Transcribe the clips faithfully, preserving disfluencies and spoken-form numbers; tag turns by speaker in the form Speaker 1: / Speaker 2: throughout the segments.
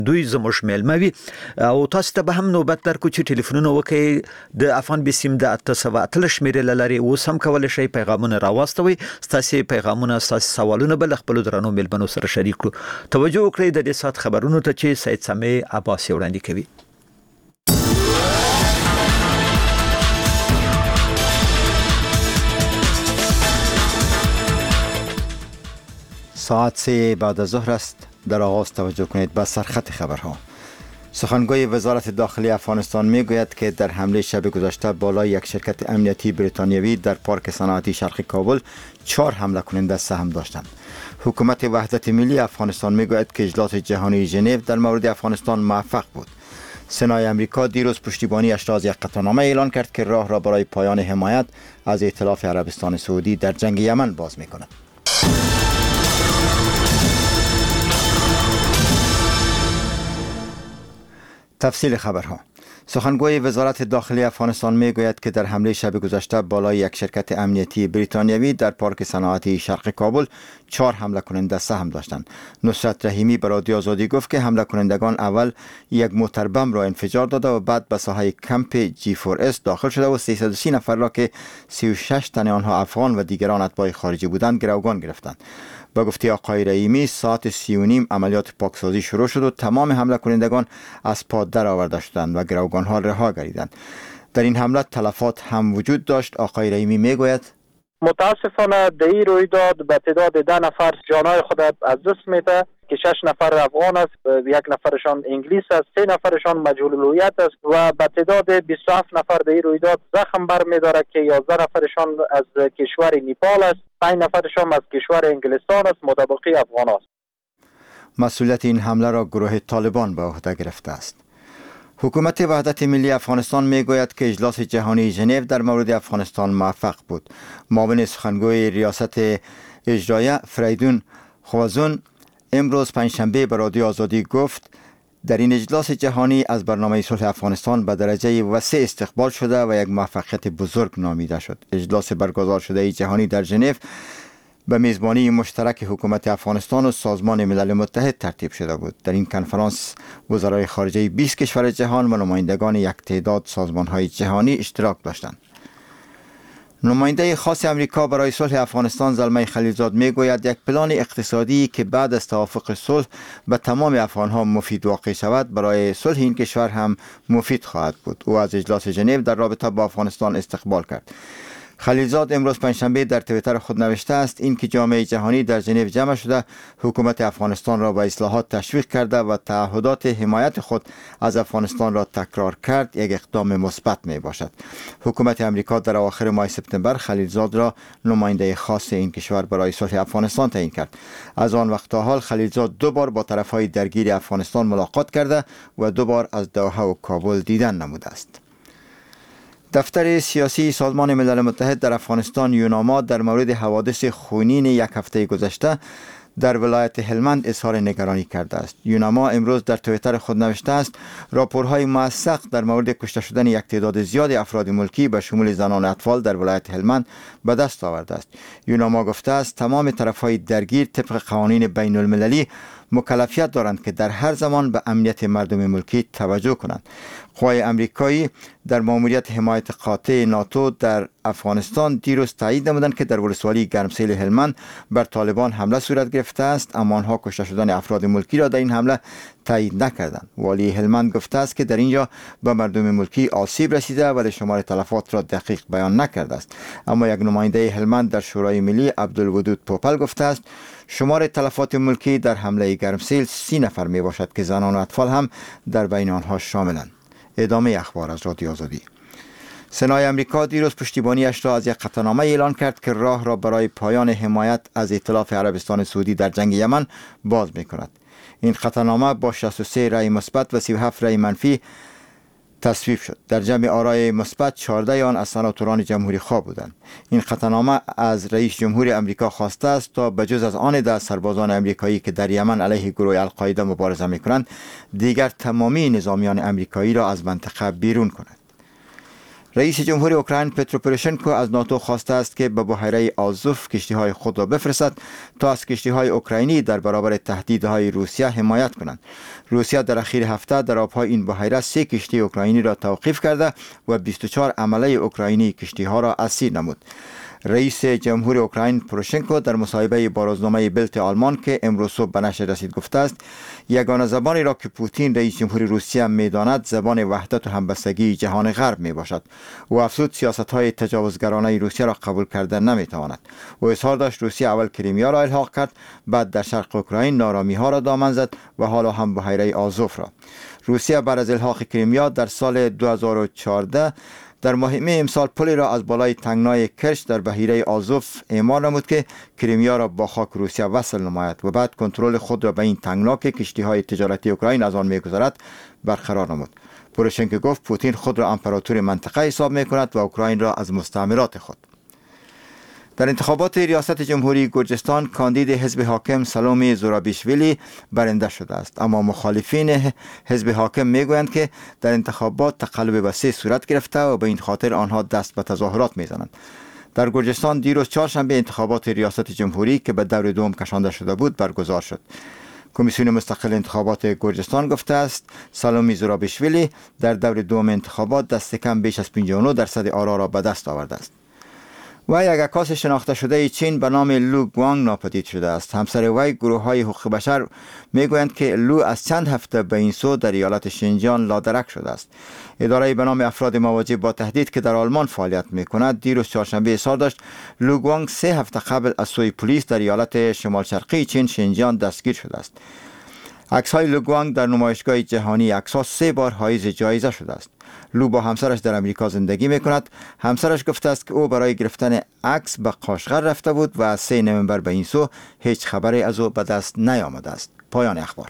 Speaker 1: دوی زموږ میلمه وي او تاسو ته به هم نوبت درکو چې ټلیفونونه وکړئ د افغان بسیم د اته سوه اتلس شمیرې له لارې اوس هم کولی شئ پیغامونه راواستوئ. ستاسې پیغامونه ستاسې سوالونه به له خپلو درنو میلمنو سره شریک کړو. توجه وکړئ د دې ساعت خبرونو ته چې سید سامع عباسی وړاندې کوي.
Speaker 2: ساعت سه بعد از ظهر است. در آغاز توجه کنید به سرخط خبرها. سخنگوی وزارت داخلی افغانستان میگوید که در حمله شب گذشته بالای یک شرکت امنیتی بریتانیایی در پارک صنعتی شرقی کابل چهار حمله کننده سهم داشتند. حکومت وحدت ملی افغانستان میگوید که اجلاس جهانی ژنو در مورد افغانستان موفق بود. سنای امریکا دیروز پشتیبانیش را از یک قطعنامه اعلان کرد که راه را برای پایان حمایت از ائتلاف عربستان سعودی در جنگ یمن باز میکند. تفصیل خبرها. سخنگوی وزارت داخلی افغانستان میگوید که در حمله شب گذشته بالای یک شرکت امنیتی بریتانیایی در پارک صنعتی شرق کابل چهار حمله کننده سهم داشتند. نصرت رحیمی به رادیو آزادی گفت که حمله کنندگان اول یک موتر بم را انفجار داده و بعد به ساحه کمپ جی فور اس داخل شده و سیصد و سی نفر را که سی و شش تن آنها افغان و دیگران اتباع خارجی بودند گروگان گرفتند. با گفته آقای رحیمی ساعت سی و نیم عملیات پاکسازی شروع شد و تمام حمله کنندگان از پا در آورده شدند و گروگان ها رها گردیدند. در این حمله تلفات هم وجود داشت. آقای رحیمی میگوید
Speaker 3: متاسفانه در این رویداد به تعداد ده نفر جانای خود از دست میده که شش نفر افغان است، یک نفرشان انگلیس است، سه نفرشان مجهول الهویت است و به تعداد بیست و هفت نفر در این رویداد زخم برمی‌دارد که یازده نفرشان از کشور نیپال است، پنج نفرشان از کشور انگلستان است، متبقی افغان است.
Speaker 2: مسئولیت این حمله را گروه طالبان به عهده گرفته است. حکومت وحدت ملی افغانستان میگوید که اجلاس جهانی ژنو در مورد افغانستان موفق بود. معاون سخنگوی ریاست اجرایه فریدون خوازون امروز پنجشنبه به رادیو آزادی گفت در این اجلاس جهانی از برنامه صلح افغانستان به درجه وسیع استقبال شده و یک موفقیت بزرگ نامیده شد. اجلاس برگزار شده جهانی در ژنو به میزبانی مشترک حکومت افغانستان و سازمان ملل متحد ترتیب شده بود. در این کنفرانس وزرای خارجه بیست کشور جهان و نمایندگان یک تعداد سازمان‌های جهانی اشتراک داشتند. نماینده خاص امریکا برای صلح افغانستان زلمه خلیلزاد میگوید یک پلان اقتصادی که بعد از توافق صلح به تمام افغانها مفید واقع شود برای صلح این کشور هم مفید خواهد بود. او از اجلاس ژنو در رابطه با افغانستان استقبال کرد. خلیلزاد امروز پنجشنبه در توییتر خود نوشته است این که جامعه جهانی در ژنو جمع شده حکومت افغانستان را به اصلاحات تشویق کرده و تعهدات حمایت خود از افغانستان را تکرار کرد یک اقدام مثبت می باشد. حکومت امریکا در اواخر ماه سپتامبر خلیلزاد را نماینده خاص این کشور برای صلح افغانستان تعیین کرد. از آن وقت تا حال خلیلزاد دو بار با طرفهای درگیر افغانستان ملاقات کرده و دو بار از دوحه و کابل دیدن نموده است. دفتر سیاسی سازمان ملل متحد در افغانستان یوناما در مورد حوادث خونین یک هفته گذشته در ولایت هلمند اظهار نگرانی کرده است. یوناما امروز در توییتر خود نوشته است راپورهای موثق در مورد کشته شدن یک تعداد زیاد افراد ملکی به شمول زنان و اطفال در ولایت هلمند به دست آورده است. یوناما گفته است تمام طرفهای درگیر طبق قوانین بین المللی مکلفیت دارند که در هر زمان به امنیت مردم ملکی توجه کنند. قوای امریکایی در ماموریت حمایت قاطع ناتو در افغانستان دیروز تایید نمودند که در ولسوالی گرمسیل هلمند بر طالبان حمله صورت گرفته است، اما آنها کشته شدن افراد ملکی را در این حمله تایید نکردند. والی هلمند گفته است که در اینجا به مردم ملکی آسیب رسیده ولی شمار تلفات را دقیق بیان نکرده است. اما یک نماینده هلمند در شورای ملی عبدالودود پوپل گفته است شمار تلفات ملکی در حمله گرمسیل سی نفر می باشد که زنان و اطفال هم در بین آنها شاملند. ادامه اخبار از رادیو آزادی. سنای امریکا دیروز پشتیبانیش را از یک قطعنامه اعلان کرد که راه را برای پایان حمایت از ائتلاف عربستان سعودی در جنگ یمن باز می کند. این قطعنامه با شصت و سه رأی مثبت و سی و هفت رأی منفی تصویب شد. در جمع آرای مثبت چهارده آن از سناتوران جمهوری خواه بودند. این قطعنامه از رئیس جمهور امریکا خواسته است تا بجز از آن ده سربازان امریکایی که در یمن علیه گروه القاعده مبارزه می‌کنند دیگر تمامی نظامیان امریکایی را از منطقه بیرون کند. رئیس جمهور اوکراین پترو پوروشنکو از ناتو خواسته است که به بحیره آزوف کشتی‌های خود را بفرستد تا از کشتی‌های اوکراینی در برابر تهدیدهای روسیه حمایت کنند. روسیه در اخیر هفته در آب‌های این بحیره سه کشتی اوکراینی را توقیف کرده و بیست و چهار عمله اوکراینی کشتی‌ها را اسیر نمود. رئیس جمهور اوکراین پوروشنکو در مصاحبه با روزنامه بلت آلمان که امروز صبح به نشر رسید گفته است یگانه زبانی را که پوتین رئیس جمهور روسیه می‌داند زبان وحدت و همبستگی جهان غرب میباشد و افزود سیاست‌های تجاوزگرانه روسیه را قبول کردن نمیتواند. و اظهار داشت روسیه اول کریمیا را الحاق کرد، بعد در شرق اوکراین نارامی‌ها را دامن زد و حالا هم بحیره آزوف را. روسیه بعد از الحاق کریمیا در سال دو هزار و چهارده در ماه می امسال پلی را از بالای تنگنای کرچ در بحیره آزوف اعمال نمود که کریمیا را با خاک روسیه وصل نماید و بعد کنترل خود را به این تنگنا که کشتی‌های تجارتی اوکراین از آن می‌گذرد برقرار نمود. پوروشنکو گفت پوتین خود را امپراتور منطقه حساب می‌کند و اوکراین را از مستعمرات خود. در انتخابات ریاست جمهوری گرجستان کاندید حزب حاکم سالومی زورابیشویلی برنده شده است، اما مخالفین حزب حاکم میگویند که در انتخابات تقلب وسیع صورت گرفته و به این خاطر آنها دست به تظاهرات میزنند. در گرجستان دیروز چهارشنبه انتخابات ریاست جمهوری که به دور دوم کشانده شده بود برگزار شد. کمیسیون مستقل انتخابات گرجستان گفته است سالومی زورابیشویلی در دور دوم انتخابات دست کم بیش از پنجاه و نه درصد آرا را به دست آورده است. و یک عکاس شناخته شده چین به نام لو گوانگ ناپدید شده است. همسر وی گروه های حقوق بشر میگویند که لو از چند هفته به این سو در ایالت شینجیان لادرک شده است. اداره به نام افراد مواجه با تهدید که در آلمان فعالیت میکند دیروز چهارشنبه اظهار داشت لو گوانگ سه هفته قبل از سوی پلیس در ایالت شمال شرقی چین شینجیان دستگیر شده است. عکس های لو گوانگ در نمایشگاه جهانی عکس‌ها سه بار حایز جایزه شده است. لو با همسرش در امریکا زندگی می کند. همسرش گفته است که او برای گرفتن عکس به قاشقر رفته بود و سه نوامبر به این سو هیچ خبری از او به دست نیامده است. پایان اخبار.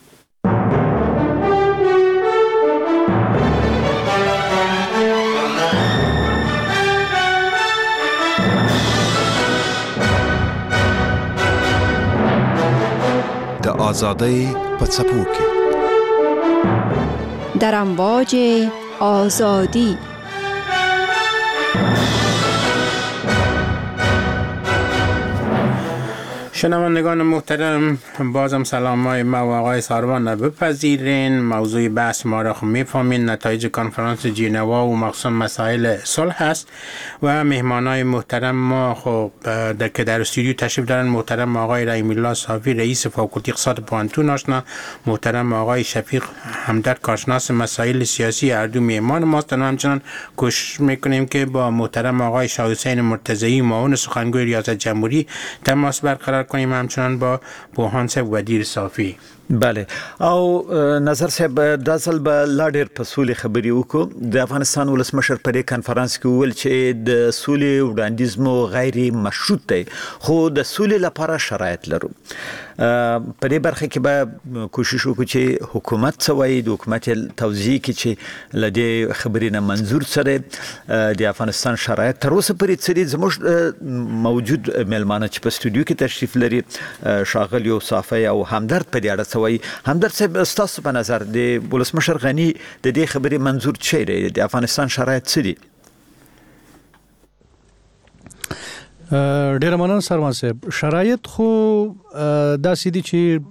Speaker 4: د آزادۍ په څپو کې
Speaker 5: در امواج آزادی.
Speaker 6: شنوندگان محترم، بازم سلام های ما و آقای ساروان را بپذیرین. موضوع بحث ما را خب میفهمین، نتایج کنفرانس ژنوا و مخصوصا مسائل صلح است و مهمان های محترم ما خب در که در استودیو تشریف دارن محترم آقای رحیم الله صافی رئیس فاکولته اقتصاد پوهنتون آشنا، محترم آقای شفیق همدرد کارشناس مسائل سیاسی، هر دو مهمان ماست. و همچنان کوشش میکنیم که با محترم آقای شاه حسین مرتضی معاون سخنگوی ریاست جمهوری تماس برقرار کنیم، همچنان با پوهان صاحب ودیر صافی.
Speaker 1: بله، او نظر صاحب د ځل به لا ډېر په سولې خبرې وکړو. د افغانستان ولسمشر په دې کنفرانس کې وویل چې د سولې وړاندیز مو غیر مشروط دی، خو د سولې لپاره شرایط لرو. په دې برخه کې به کوشش وکړو چې حکومت څه وایي، د حکومت توضیح کې چې له دې خبرې نه منظور سره د افغانستان شرایط تر اوسه پورې څه دي. زموږ موجود مېلمانه چې په استودیو کې تشریف لري ښاغلي صافی او همدرد په دې اړه وای. همدرد صاحب ستاسو په نظر د ولسمشر غنی د دې خبرې منظور څه دی؟ د افغانستان شرایط څه دي؟
Speaker 7: ډیر مننه سروان صاحب. شرایط خو داسې دي چې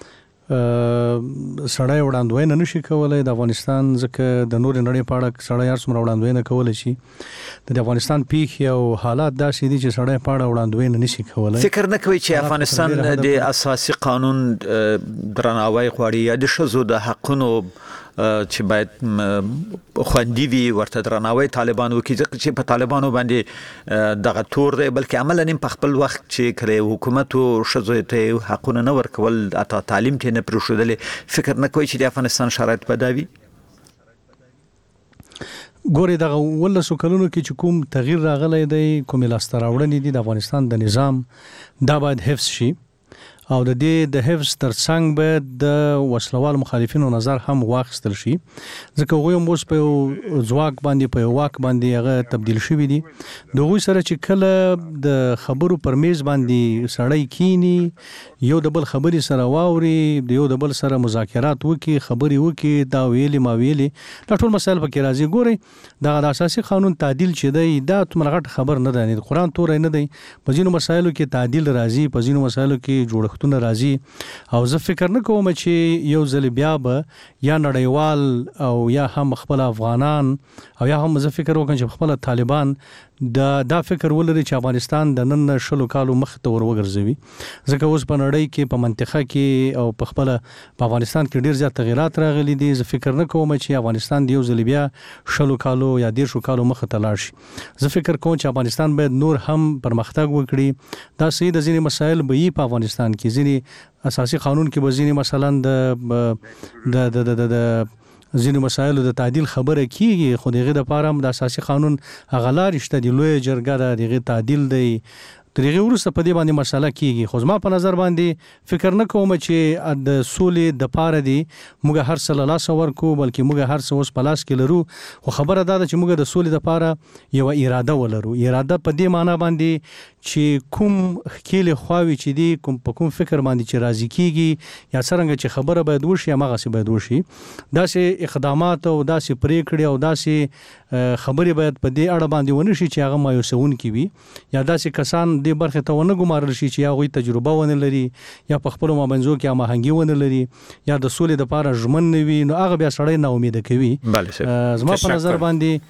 Speaker 7: سړی وړاندوینه نشي کولای د افغانستان، ځکه د نور نړۍ په اړه سړی هر څومره وړاندوینه کولی شي، د افغانستان پیښې او حالات داسې دي چې سړی په اړه وړاندوینه نشي کولای.
Speaker 1: فکر نه کوي چې افغانستان د اساسي قانون درناوی غواړي یا د ښځو د حقونو چې باید خوندي وي ورته درناوی طالبان وکړي، ځکه چې په طالبانو باندې دغه تور دی، بلکې عملاً په خپل وخت چې کله حکومت او ښځو ته حقونه نه ورکول، حتی تعلیم ته نه پرېښودل. فکر نه کوي چې د افغانستان شرایط به دا وي؟
Speaker 7: ګورې دغه ولسو کلونو کې چې کوم تغییر راغلی دی، کومې لاسته راوړنې دي د افغانستان د نظام، دا باید حفظ شي او د دې د حفظ ترڅنګ به د وسلوال مخالفینو نظر هم واخیستل شي ځکه هغوی هم اوس په ځواک باندې په واک باندې هغه تبدیل شوي دي د هغوی سره چې کله د خبرو پر میز باندې سړی کینی یو د بل خبرې سره واوري د یو د بل سره مذاکرات وکړي خبرې وکړي دا ویلي ما ویلي دا ټول مسایل پکې راځي ګورئ دا د اساسي قانون تعدیل چې دی دا څومره غټ خبر نه دی قرآن تورې نه دی په ځینو مسایلو کې تعدیل راځي په ځینو مسایلو کې جوړښتونه راځي او زه فکر نه کوم چې یو ځل بیا به یا نړیوال او یا هم خپل افغانان او یا هم زه فکر وکړم چې خپل طالبان دا دا فکر ولري چې افغانستان د نن شلو کالو مخ ته ور وګرځوي ځکه اوس په نړۍ کې په منطقه کې او په خپل په افغانستان کې ډیر زیات تغیرات راغلي دي زه فکر نه کوم چې افغانستان د یو ځل بیا شلو کالو یا دیر شو کالو مخ ته لاړ شي زه فکر کوم چې افغانستان باید نور هم پرمختګ وکړي دا سید ځینې مسایل به یې په افغانستان کې ځینې اساسي قانون کې به ځینې مثلا د د د د ځینې مسایلو د تعدیل خبره کیږي خو دغه د پاره د اساسي قانون غلا رښت دی لوی جرګه د دغه تعدیل دی ترغه ورسته په دې باندې مسله کیږي خو زما په نظر باندې فکر نه کوم چې د سولې د پاره دی موږ هر څه له لاس ورکو بلکې موږ هر څه اوس په لاس کې لرو خو خبره دا ده چې موږ د سولې د پاره یو اراده ولرو اراده په دې معنی باندې چې کوم خېل خواوي چې دی کوم په کوم فکر باندې چې راضي کیږي یا څنګه چې خبره باید وشي یا مغه سي باید وشي داسې اقدامات او داسې پریکړې او داسې خبرې باید په دې اړه باندې ونشي چې هغه مایوسون کی وي یا داسې کسان دې برخه ته ونه ګمارل شي چې هغه تجربه ونه لري یا په خپل مابنځو کې ماهنګي ونه لري یا د سولې د پاره ژمن نه وي نو هغه بیا سړی نه امید کوي زما په نظر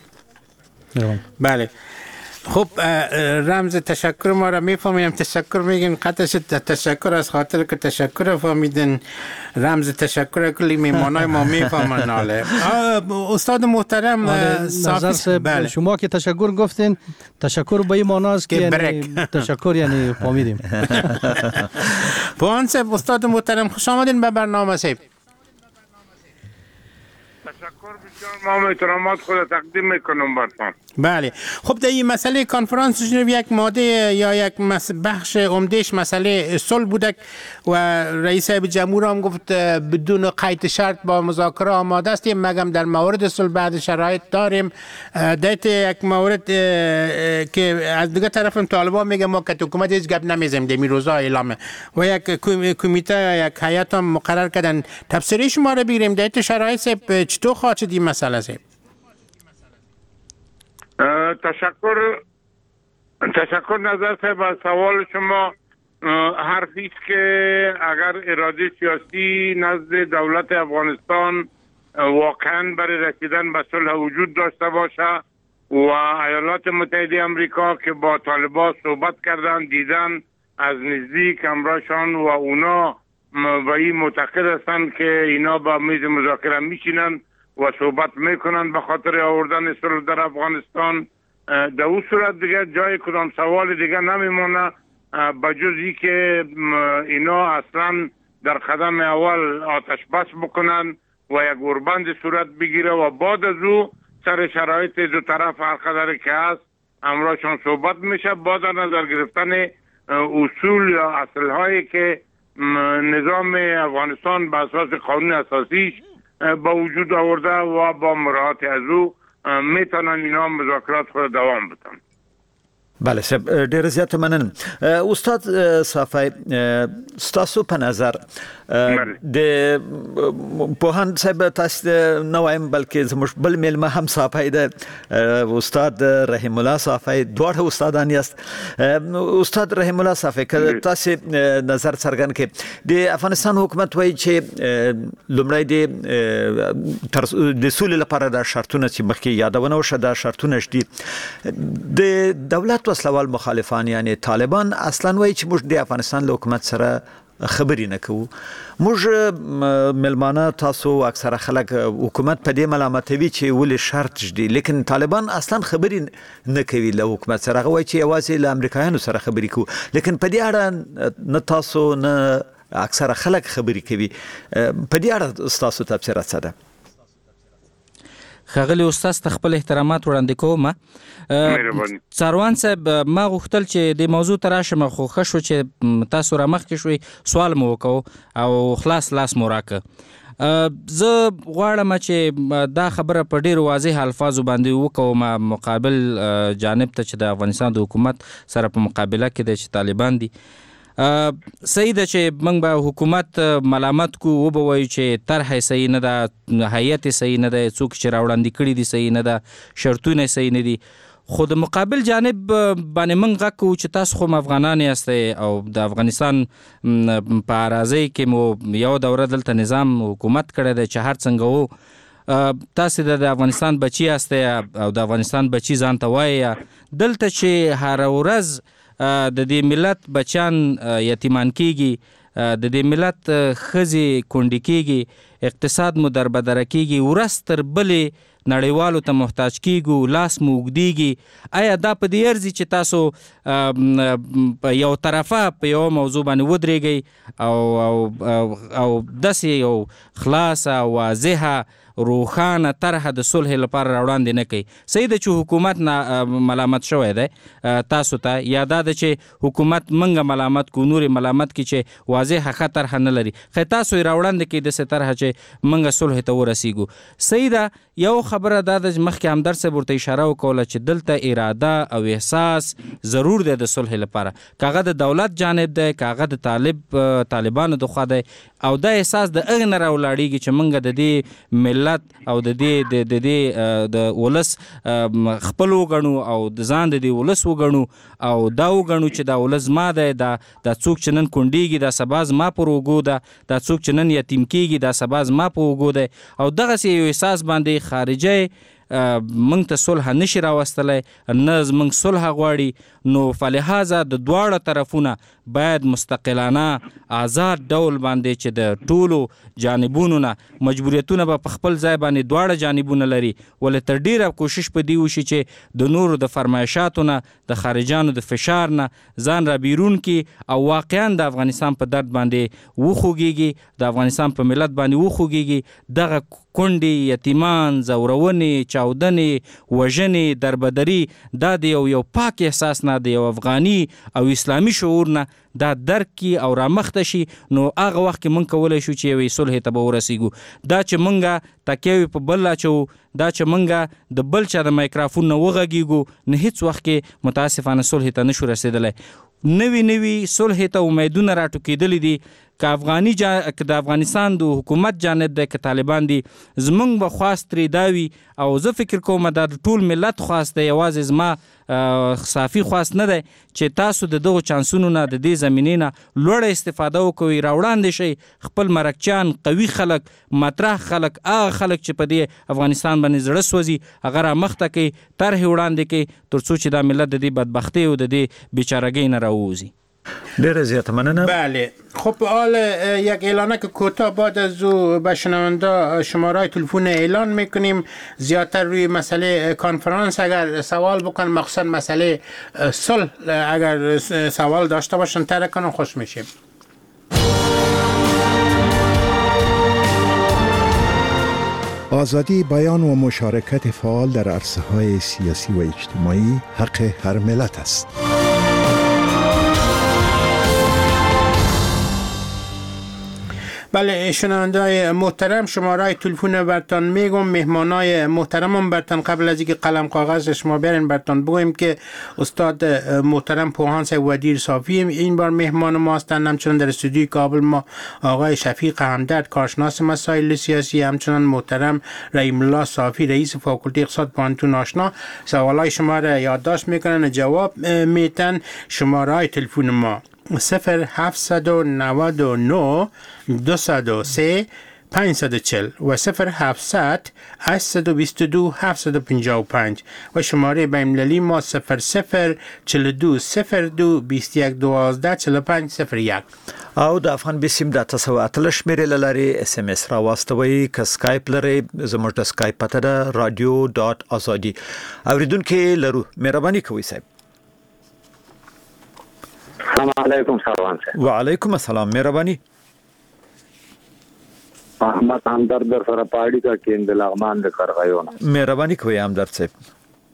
Speaker 7: باندې
Speaker 6: بله خب رمز تشکر ما را میفهمیم تشکر میگین قطعش تشکر از خاطر که تشکر فهمیدن رمز تشکر کلی میمانای ما میفهمن حاله استاد محترم
Speaker 7: بله شما که تشکر گفتین تشکر به این معناست که یعنی تشکر یعنی فهمیدیم
Speaker 6: پوان صاحب استاد محترم خوش آمدین به برنامه صاحب
Speaker 8: تشکر بسیار ما احترامات خود تقدیم میکنم براتون
Speaker 6: بله خب در این مسئله کنفرانس ژنو یک ماده یا یک بخش عمدهش مسئله صلح بوده و رئیس جمهور هم گفت بدون قید شرط با مذاکره آماده است مگم در مورد صلح بعد شرایط داریم دیت یک مورد که از دیگه طرف طالبان میگه ما که حکومت هیچ گپ نمیزنیم دمی روزا اعلامه و یک کمیته یک هیئت هم مقرر کردن تفسیری شما رو بگیریم دیت شرایط چطور خواهد شد این مسئله صاحب
Speaker 8: تشکر تشکر نظر صاحب از سوال شما حرفی است که اگر اراده سیاسی نزد دولت افغانستان واقعا برای رسیدن به صلح وجود داشته باشه و ایالات متحده آمریکا که با طالبان صحبت کردن دیدن از نزدیک همراهشان و اونا و این معتقد هستند که اینا با میز مذاکره میشینن و صحبت میکنن به خاطر آوردن صلح در افغانستان در اون صورت دیگه جای کدام سوال دیگه نمیمونه بجز ای که اینا اصلا در قدم اول آتش بس بکنن و یک اوربند صورت بگیره و بعد از او سر شرایط دو طرف هر قدر که هست امراشان صحبت میشه بعد نظر گرفتن اصول یا اصل هایی که نظام افغانستان به اساس قانون اساسیش با وجود آورده و با مراعات از او میتونن اینا مذاکرات خود دوام بدن.
Speaker 1: بله صاحب ډیر زیات منن استاد صافی ستاسو په نظر د پوهان صاحب تاسو نو وایم بلکې زموږ بل میلمه هم صافی د استاد رحیم الله صافی دوه استادان یاست استاد رحیم الله صافی که تاسو نظر څرګند کړئ د افغانستان حکومت وایي چې لومړی د د سولې لپاره د شرطونو چې مخکې یادونه وشوه د شرطونه شدي د دولت وسلوال مخالفان یعنی طالبان اصلا وایي چې موږ د افغانستان له حکومت سره خبرې نه کوو موږ ملمانه تاسو اکثره خلک حکومت په دې ملامتوي چې ولې شرط شدي لیکن طالبان اصلا خبرې نه کوي له حکومت سره هغه وایي چې یوازې له امریکایانو سره خبرې کوو لیکن په دې اړه نه تاسو نه اکثره خلک خبرې کوي په دې اړه تاسو تفسیرات څه ده
Speaker 9: خغلی استاد خپل احترامات وړاندې کوم. سروان صاحب ما غوښتل چې د موضوع تراشم خو خشو چې تاسو را مخکې شوي سوال مو وکاو او خلاص لاس مو راکه. زه غواړم چې دا خبره په ډیر واضح الفاظو باندې وکوم مقابل جانب ته چې د افغانستان د حکومت سره په مقابله کې د طالبان دي. صحیح ده چې موږ به حکومت ملامت کو و به وایو چې طرح صحیح نه ده، هیئت صحیح نه ده، څوک چې راوړاندې کړي دي صحیح نه ده، شرطونه صحیح نه دي. خو د مقابل جانب باندې موږ غږ کوو چې تاسو خو افغانان یاستئ او د افغانستان په اراضۍ کې مو یو دوره دلته نظام حکومت کړی دی چې هر څنګه وو، تاسو د افغانستان بچی یاستئ او د افغانستان بچی ځان ته وایي. دلته چې هر ورځ د دې ملت بچیان یتیمان کیږي، د دې ملت ښځې کونډې کیږي، اقتصاد مو دربدره کیږي، ورځ تر بلې نړیوالو ته محتاج کیږو، لاس مو اوږدیږي. آیا دا په دې ارزي چې تاسو په یو طرفه په یو موضوع باندې ودرېږئ او او او داسې یو خلاصه واضحه روښانه طرحه د صلح لپاره راوړاندې نه کوي؟ صحیح ده چې حکومت ملامت شوی دی تاسو ته، یا دا ده چې حکومت منګه ملامت کو، نورې ملامت کی چې واضحه ښه طرحه نه لري، خو تاسو یې راوړاندې کوي داسې طرحه چې منګه صلح ته ورسیږو. صحیح ده. یو خبره دا ده چې مخکې همدرد صاحب ورته اشاره وکوله چې دلته اراده او احساس ضرور دی د صلح لپاره، که هغه د دولت جانب دی، که هغه د طالب طالبانو د خوا دی، او دا احساس د هغې نه راولاړېږي چې موږ د دې ملت او د دې د دې د ولس خپل وګڼو او د ځان د دې ولس وګڼو او دا وګڼو چې دا ولس زما دی، دا دا څوک چې نن کونډېږي دا سبا زما پر اوږو ده، دا څوک چې نن یتیم کېږي دا سبا زما په اوږو دی. او دغسې یو احساس باندې خارجي موږ ته صلح نشي راوستلی، نه موږ صلح غواړي. نو فلهذا د دواړه طرفونه باید مستقلانه آزاد ډول باندې چې د ټولو جانبونو نه مجبوریتونه به په خپل ځای باندې دواړه جانبونه لري، ولې تر ډیره کوشش په دې وشي چې د نورو د فرمایشاتو نه، د خارجانو د فشار نه ځان را بیرون کړي او واقعا د افغانستان په درد باندې وخوږیږي، د افغانستان په ملت باندې وخوږیږي. دغه کونډې، یتیمان، زورونې، چاودنې، وژنې، دربدري دا د یو یو پاک احساس نه، د یو افغاني او اسلامي شعور نه دا درک کی او رامخته شي. نو هغه وخت کې مونږ کولی شو چې یوې صلح ته به ورسیږو. دا چې مونږه تکیه په بل اچو، دا چې مونږه د بل چا د مایکرافون نه وغږیږو، نه هیڅ وخت کې متاسفانه صلح ته نشو رسېدلی. نوی نوی صلح ته امیدونه راټوکېدلي دي، که افغاني جا... که د افغانستان د حکومت جانب دی، که طالبان دي، زمونږ به خواست ترې دا وي او زه فکر کوم دا د ټول ملت خواست دی، یوازې زما صافي خواست نه دی چې تاسو د دغو چانسونو نه، د دې زمینې نه لوړه استفاده وکوئ، راوړاندې شئ خپل مرکچیان، قوي خلک، مطرح خلک، هغه خلک چې په دې افغانستان باندې زړه سوځي هغه رامخته کوي، طرحې وړاندې کوي، تر څو چې دا ملت د دې بدبختۍ او د دې بیچارګۍ نه راووځي.
Speaker 1: ډیره زیاته مننه.
Speaker 6: بله خب حال یک اعلانک کوتاه بعد از او به شنونده شماره تلفن اعلان میکنیم. زیادتر روی مسئله کنفرانس اگر سوال بکن، مخصوصا مسئله صلح اگر سوال داشته باشن طرح کنن خوش میشیم.
Speaker 4: آزادی بیان و مشارکت فعال در عرصه های سیاسی و اجتماعی حق هر ملت است.
Speaker 6: بله شنونده‌های محترم، شماره تلفن برتان میگم، مهمانای محترمم برتان قبل از اینکه قلم کاغذ شما برین برتان بگویم که استاد محترم پوهان ودیر صافی این بار مهمان ما هستند. همچنان در استودیوی کابل ما آقای شفیق همدرد کارشناس مسائل سیاسی، همچنان محترم رحیم الله صافی رئیس فاکولته اقتصاد پانتون آشنا سوالای شما را یادداشت میکنن، جواب میتن. شماره تلفن ما صفر هفتصد و نود و نه دویست و سه پانصد و چهل و صفر هفتصد هشتصد و بیست و دو هفتصد و پنجاه و پنج و شماره بین‌المللی ما صفر صفر چهل و دو صفر دو بیست و یک دوازده چهل و پنج صفر یک.
Speaker 1: او د افغان بسیم د تاسو اتلش مېرې لاري اس ام اس را واستوي، ک سکایپ لري زموږ د سکایپ پته ده رادیو ډاټ ازادي. اوریدونکو لرو مهرباني کوئ صاحب.
Speaker 10: السلام علیکم سروان صاحب.
Speaker 1: وعلیکم السلام، مهرباني.
Speaker 10: احمد همدرد در سره پاړی کا کیند لغمان د کرغیون
Speaker 1: مهرباني کوي همدرد صاحب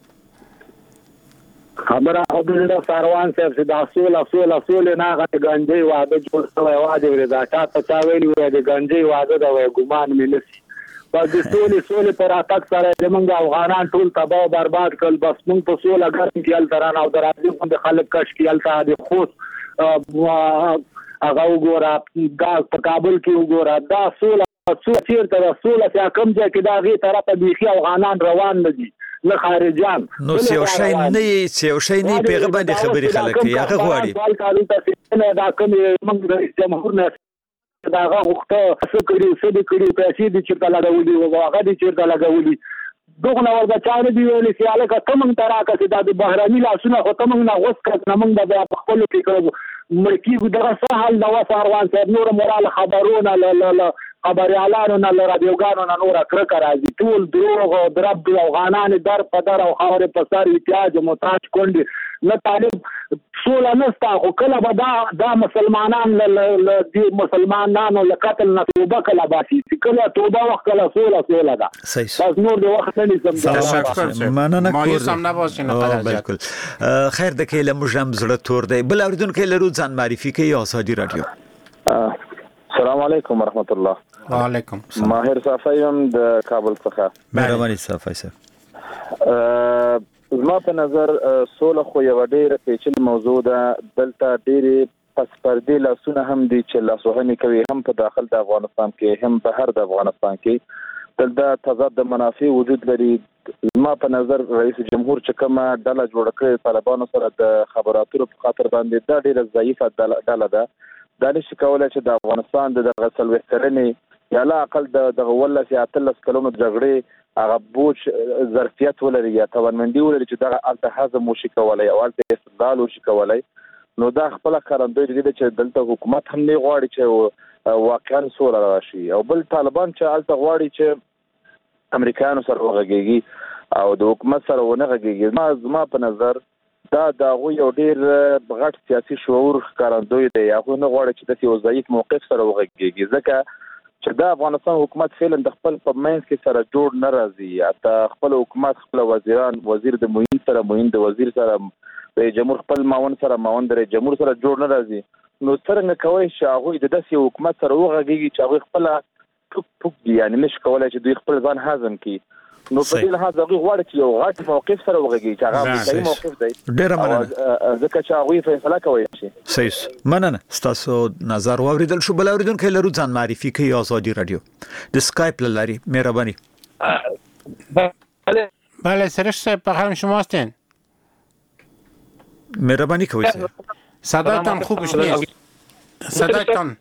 Speaker 10: خبره او د ساروان صاحب چې د اصول اصول اصول نه غته گنجي واده جوړ شوی واده ورې دا تا ته ویلی وای د گنجي واده دا وای ګمان مې نسی په د سولې سولې پر اتاک سره زمونږ افغانان ټول تباہ برباد کړل بس موږ په سول اگر کېل ترانه او درازي باندې خلک کش کېل ته د خوش هغه وګوره دا په کابل کې وګوره دا سول سول چیرته دا سول چې کوم ځای کې دا غي طرفه بيخي افغانان روان نه دي نه خارجان
Speaker 1: نو سیو شي نه سیو شي نه پیغه باندې خبري خلک هغه غواړي
Speaker 10: دا کوم موږ د جمهور نه دا هغه وخت څه کړی څه دي کړی پیسې دي چې تا لګولي او هغه دي چې تا لګولي دغه نور بچاره دی ویل چې الکه تمنګ تراکه چې د بهراني لاسونه خو تمنګ نه غوس کړ نمنګ د خپل کې کړو ملکی دغه سهال د وساروان صاحب نور مورال خبرونه لا لا لا خبريالانو نه رادیوګانو نه نور کرکه راځي ټول دروغ او درب افغانان در په در او خاورې په سر احتیاج محتاج کونډي نه طالب سوله نستا خو کله به دا دا مسلمانان له دې مسلمانانو له قتل نه توبه کله باسي کله توبه وخت کله سوله سوله ده بس نور د وخت نه
Speaker 1: سم مننه
Speaker 6: مایوس هم نباشین
Speaker 1: بالکل خیر د کله مجرم زړه تور دی بل اوریدونکو لرو ځان معرفي کوي آزادي رادیو
Speaker 11: السلام علیکم ورحمت الله
Speaker 6: وعلیکم
Speaker 11: ماهر صافی هم د کابل څخه
Speaker 1: مهرباني صافی
Speaker 11: صاحب زما په نظر سوله خو یو ډېر پیچل موضوع ده دلته ډېرې پس پردې لاسونه هم دي چې لاسوهنې کوي هم په داخل د افغانستان کې هم بهر د افغانستان کې دلته تضاد د منافع وجود لري زما په نظر رئیس جمهور چې کومه ډله جوړه کړې طالبانو سره د خبراتو په خاطر باندې دا ډېره ضعیفه ډله ده دا نشي کولای چې د افغانستان د دغه څلوېښت کلنې یا لا اقل د دغه ولس یا اتلس کلونو جګړې هغه بوج ظرفیت ولري یا توانمندي ولري چې دغه الته هضم وشي کولای او الته استدلال وشي کولای نو دا خپل کارندوی دي چې دلته حکومت هم نه غواړي چې واقعا سوله راشي او بل طالبان چې الته غواړي چې امریکایانو سره وغږیږي او د حکومت سره ونه غږیږي ما زما په نظر دا د هغوی یو ډېر غټ سیاسي شعور ښکارندوی دی هغوی نه غواړي چې داسې یو ضعیف موقف سره وغږېږي ځکه چې دا افغانستان حکومت فعلا د خپل په منځ کې سره جوړ نه راځي حتی خپل حکومت خپل وزیران وزیر د معین سره معین د وزیر سره د جمهور خپل معاون سره معاون د جمهور سره جوړ نه راځي نو څرنګه کوي چې هغوی د داسې حکومت سره وغږېږي چې هغوی خپل ټوک ټوک دي یعنې نشي کولی چې دوی خپل ځان هضم کړي نو په دې لحاظ هغوی غواړي چې یو غټ موقف سره وغږېږي چې هغه امریکایي موقف دی
Speaker 1: ډېره مننه
Speaker 11: ځکه چې هغوی فیصله کولی شي
Speaker 1: صحیح مننه ستاسو نظر واوریدل شو بل اوریدونکی لرو ځان معرفي کوي آزادي رادیو د سکایپ له لارې مهرباني
Speaker 6: بله بله سرش صاحب په خیر شما هستین
Speaker 1: مهربانی کوي
Speaker 6: صداتان خوبش نیست صداتان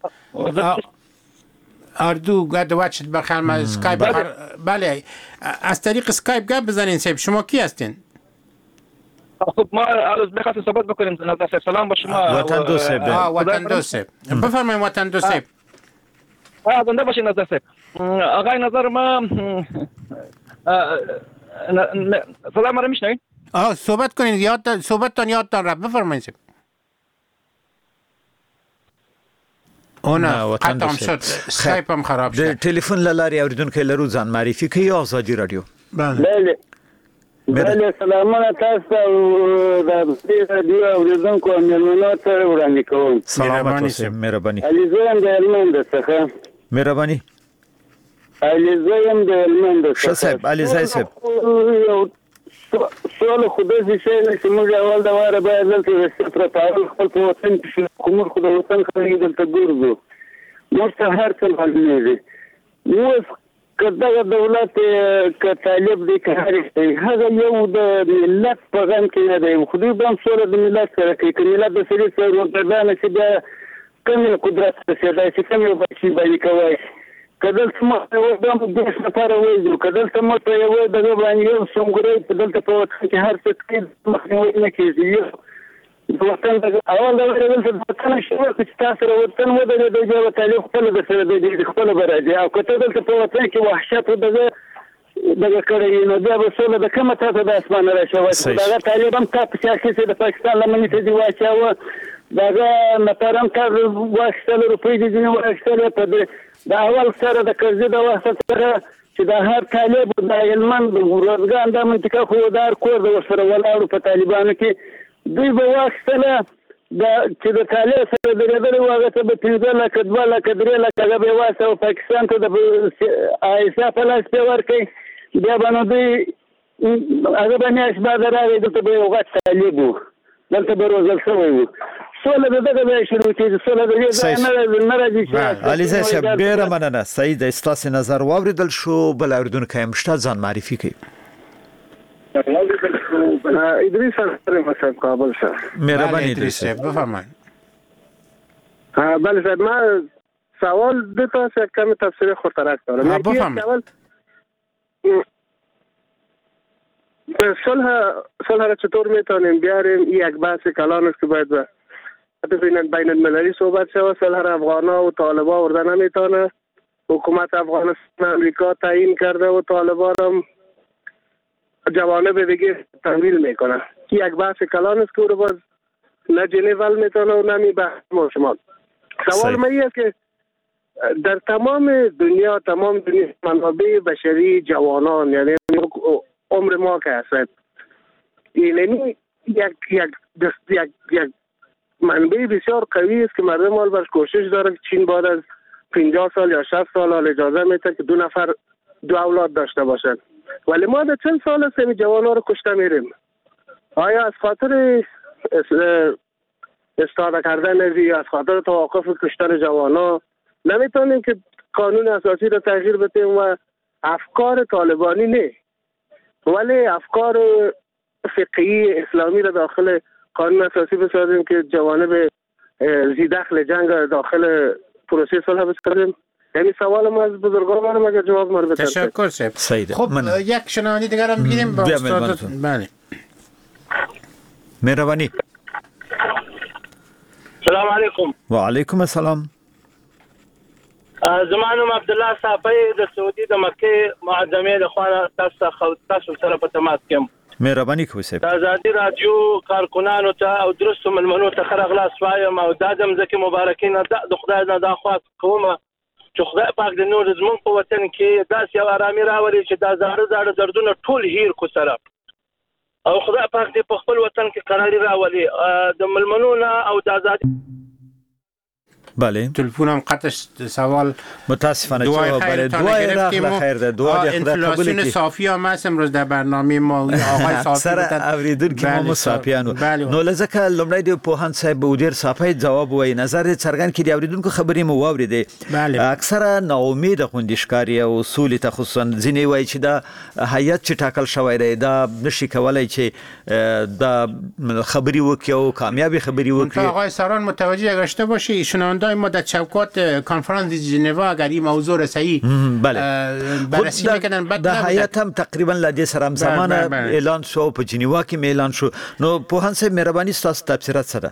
Speaker 6: اردو گاد وچت بخیر ما اسکایپ بخیر بله از طریق اسکایپ گپ بزنین صاحب شما کی هستین
Speaker 12: خب ما عرض بخواست صحبت بکنیم نظر صاحب سلام با شما
Speaker 1: وطن دو صاحب
Speaker 6: آه وطن دو صاحب بفرمایید وطن دو صاحب
Speaker 12: آه زنده باشین نظر صاحب آقای نظر ما سلام رو میشنوید
Speaker 6: آه صحبت کنید یاد صحبتتان یادتان رفت بفرمایید صاحب اونا قطعم شد سکایپ هم خراب شد
Speaker 1: تلفن للاری اوریدونکو لرو ځان معرفي کوي آزادي رادیو
Speaker 10: بله بله سلامونه تاسو د دې رادیو اوریدونکو مېلمنو ته وړاندې کوم
Speaker 1: سلامات اوسئ مهرباني
Speaker 10: علي زویم د هلمند څخه
Speaker 1: مهرباني
Speaker 10: علي زویم د هلمند څخه
Speaker 1: ښه صاحب علي زای صاحب
Speaker 10: سوال خو داسې شی دی چې موږ اول د واره باید دلته د صفر تعامل خپل په وطن کې خو موږ خو د وطن خلک دلته ګرځو موږ ته هر څه معلومېږي اوس که دغه دولت که طالب دی که هر دی هغه یو د ملت په غم کې نه دی خو دوی به هم سوله د ملت سره کوي که ملت د سړي سره روږدانه چې بیا کم یې قدرت رسېدی چې کم یې بچي به یې کوی که دلته مخته یو دم دېش لپاره وایي که دلته مخته یو دغه باندې یو سنګری په دلته په وطن کې هر څه کوي مخنیوی نه کېږي یو د وطن دغه اول دغه دلته د وطن شوه چې تا سره وطن ودرېدی بیا به طالب خپله در سره دی خپله به راځي او که ته دلته په وطن کې وحشت دغه دغه کړی نو بیا به سوله د کومه تا ته د اسمانه راشوه دغه طالب هم تا په سیاسي د پاکستان لمنې ته دې واچاوه دغه مثلا تر واخیستل روپۍ دي ځینې واخیستل په د اول سره د قرضې د وخت سره چې د هر طالب د هلمند روزګان د منطقه خو دار کور د ورسره ولاړو په طالبانو کې دوی به واخیستله د چې د طالب سره درېدلی و هغه ته به پنځه لکه دوه لکه درې لکه هغه به یې واستوه پاکستان ته د ایسا په لاس پې ورکوي بیا به نو دوی هغه به میاشت بعد راغی دلته به یو غټ طالب و دلته به روزل شوی و سوله د دغه ځای شروع کېږي سوله د دې ځای نه راځي چې
Speaker 1: علیزی صاحب ډېره مننه صحیح دی ستاسې نظر واورېدل شو بل اورېدونکی هم شته ځان معرفي کوي
Speaker 13: ادریس صاحب صاحب کابل صاحب
Speaker 1: مهرباني ادریس صاحب
Speaker 6: بفرمایید.
Speaker 13: بله صاحب ما سوال دو تا از کم تفسیر خورترک دارم.
Speaker 6: بفرمایید.
Speaker 13: صلح صلح را چطور میتونیم بیاریم؟ این یک بحث کلان است که باید بین بین المللی صحبت شود. صلح را افغانا و طالبان ورده نمیتونه. حکومت افغانستان امریکا تعیین کرده و طالبان هم جوانب دیگه تحویل میکنه. یک بحث کلان است که او رو باز نه جنیول میتونه و نه می بحث ما شما. سوال ما است که در تمام دنیا تمام دنیا منابع بشری جوانان یعنی عمر ما که هست یعنی یک یک دست یک یک منبع بسیار قوی است که مردم حال برش کوشش داره که چین بعد از پنجاه سال یا شصت سال حال اجازه میده که دو نفر دو اولاد داشته باشند. ولی ما در چند سال است این جوان‌ها رو کشته میریم. آیا از خاطر استفاده کردن از از خاطر توقف کشتن جوان‌ها نمیتونیم که قانون اساسی رو تغییر بدیم و افکار طالبانی نه ولی افکار فقهی اسلامی رو داخل قانون اساسی بسازیم که جوانب زیدخل جنگ داخل پروسه صلح بسازیم. یعنی سوال ما از بزرگان ما اگر جواب ما رو بده.
Speaker 6: تشکر سید. خب یک شنونده دیگر هم بگیریم با استاد. بله.
Speaker 1: مهربانی.
Speaker 14: سلام علیکم.
Speaker 1: و علیکم السلام.
Speaker 14: زمانم عبدالله صافی د سعودي د مکه معظمه د خوانه تاسو تاسو سره په تماس کې.
Speaker 1: مهرباني کوئ صاحب.
Speaker 14: آزادي رادیو کارکونانو ته او درست ملمنو ته خرغلاس وایم او دادم ځکه مبارکینه د خدای نه د خواست کومه چې خدای پاک د نور زمون په وطن کې داس یو آرامي راولي چې دا زړه زړه دردونه ټول هیر کو سره او خدای پاک دې په خپل وطن کې قراري راولي د ملمنو نه او د آزادي.
Speaker 1: بله
Speaker 6: تلفنم قطع سوال
Speaker 1: متاسفانه جواب بله دعای رخ خیر ده دعا دی خدا قبول کی
Speaker 6: صافی هم هست امروز در برنامه ما آقای صافی
Speaker 1: سر اوریدون که ما مصافیانو نو لزکه لمړی دی پوهان صاحب ودیر صافی جواب وای نظر څرګند کړي اوریدون کو خبرې مو واوریدې اکثره ناامید خوندشکاری او اصول ته خصوصا ځینې وای چې دا هیئت چې ټاکل شوی دی دا نشي کولای چې دا خبري وکړي او کامیابی خبري وکړي.
Speaker 6: آقای ساران متوجه گشته باشی ایشون ما در چوکات کنفرانس ژنوا اگر این موضوع رسایی
Speaker 1: بله
Speaker 6: بررسی میکنن بعد
Speaker 1: د هیئت هم تقریبا لدې سره هم زمانه اعلان شو په جنیوا کې اعلان شو نو پوهان صاحب مهرباني تاسو تفسیرات سره.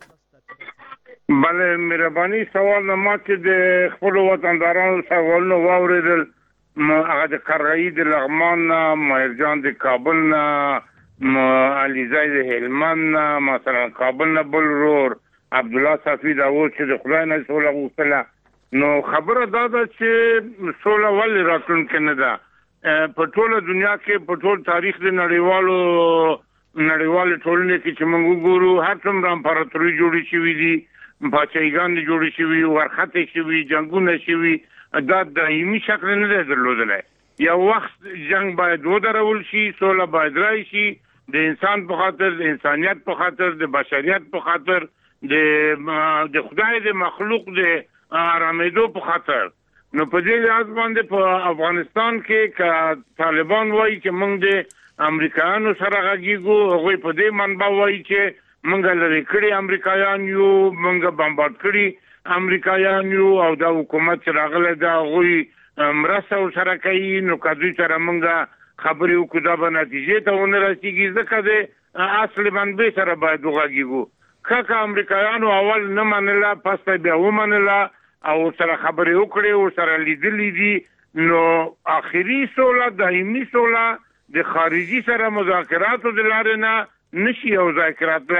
Speaker 8: بله مهرباني سوال ما چې د خپل وطندارانو سوالونه واوریدل هغه د قرغی د لغمان نه مهرجان د کابل نه علیزی د هلمند نه مثلا کابل نه بلرور عبدالله صافی دا و چې د خدای نه سوله غوښتله نو خبره دا ده چې سوله ولې راتلونکې نه ده په ټوله دنیا کې په ټول تاریخ د نړیوالو نړیوالې ټولنې کې چې موږ وګورو هر څومره امپراتوري جوړې شوي دي پاچاهیګان جوړې شوي ورختې شوي جنګونه شوي دا دایمي شکل نه دی درلودلی یو وخت جنګ باید ودرول شي سوله باید رای شي د انسان په خاطر د انسانیت په خاطر د بشریت په خاطر د د خدای د مخلوق د آرامېدو په خاطر نو په دې لحاظ باندې په افغانستان کې ک طالبان وایي چې موږ د امریکایانو سره غږیږو هغوی په دې منبع وایي چې موږ لري کړي امریکایان یو موږ بمبارد کړي امریکایان یو او د حکومت چې راغله دا هغوی مرسته سره کوي نو کدوی سره موږ خبرې وکړو دا به نتیجې ته ونه رسېږي ځکه د اصل منبع سره باید وغږیږو. که امریکایانو اول نه منله پس بیا ومنله او سره خبرې وکړې او سره لیدلې دي نو اخري سوله دایمي سوله د خارجي سره مذاکراتو د لارې نه نشي یو ځای راتلی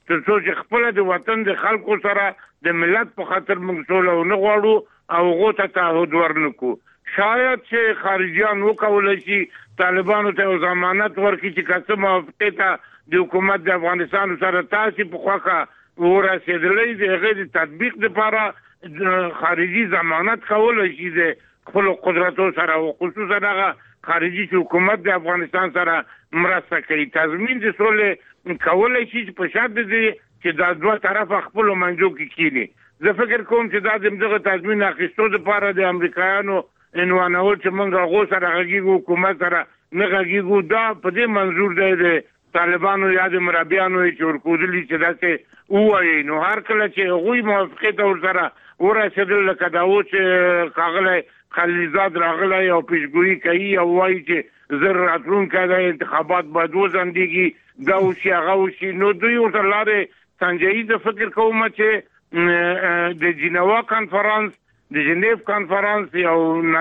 Speaker 8: ترڅو چې خپل د وطن د خلکو سره د ملت په خاطر موږ سوله ونه غواړو او هغه ته تعهد ورنکو. شاید چې خارجيان وکولای شي طالبانو ته ضمانت ورکړي چې کله موافقه ته د حکومت د افغانستان سره تاسو په خواخه ورسېدلې د غیر تطبیق لپاره خارجي ضمانت کولای شي د خپل قدرتو سره او خصوصا هغه خارجي حکومت د افغانستان سره مرسته کوي. تضمین د سولې کولای شي په شرط دی چې د دوه طرف خپل منځو کې کینی. زه فکر کوم چې دا د دغه تضمین اخیستو لپاره د امریکایانو انوانول چې موږ هغه سره غږیږو حکومت سره نه غږیږو دا په دې منظور دی د طالبانو یا د مرابیانو چې ورکوډلی چې داسې وایي. نو هر کله چې هغوی موافقه ته ورسره ورسېدل لکه دا و چې ښاغلی خلیلزاد راغلی او پیشګویي کوي او وایي چې زر راتلونکی د انتخابات باید وځنډېږي دا وشي هغه وشي نو دوی ورته لارې سنجوي. زه فکر کوم چې د جنیوا کنفرانس د جنیف کنفرانس یو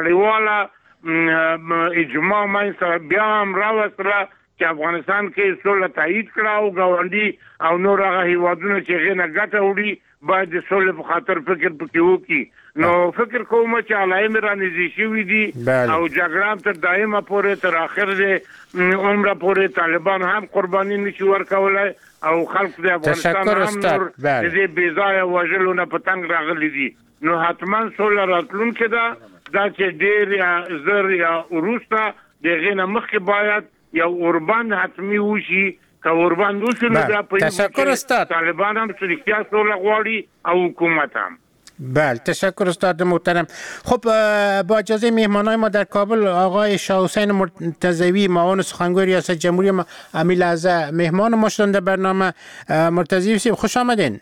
Speaker 8: نړیواله اجماع منځ بیا هم راوستله چې افغانستان کې سوله تایید کړه او ګاونډي او نور هغه هیوادونه چې هغې نه ګټه وړي باید د سولې په خاطر فکر پکې وکړي. نو فکر کوم چې علایم رانږدې شوي دي او جګړه تر دایمه پورې تر اخر د عمره پورې طالبان هم قرباني نشي ورکولی او خلک د افغانستان هم نور د دې بېځایه وژلو نه په تنګ راغلي دي. نو حتما سوله راتلونکې ده دا چې ډېر یا زر یا وروسته د هغې نه مخکې باید یو اوربند حتمي وشي. که اوربند وشي نو بیا په طالبان هم رښتیا سوله غواړي او حکومت هم.
Speaker 6: بله تشکر استاد محترم. خب با اجازه مهمانای ما در کابل آقای شاه حسین مرتضوی معاون سخنگوی ریاست جمهوری امی لحظه مهمان ما شدن در برنامه. مرتضوی سیم خوش آمدین.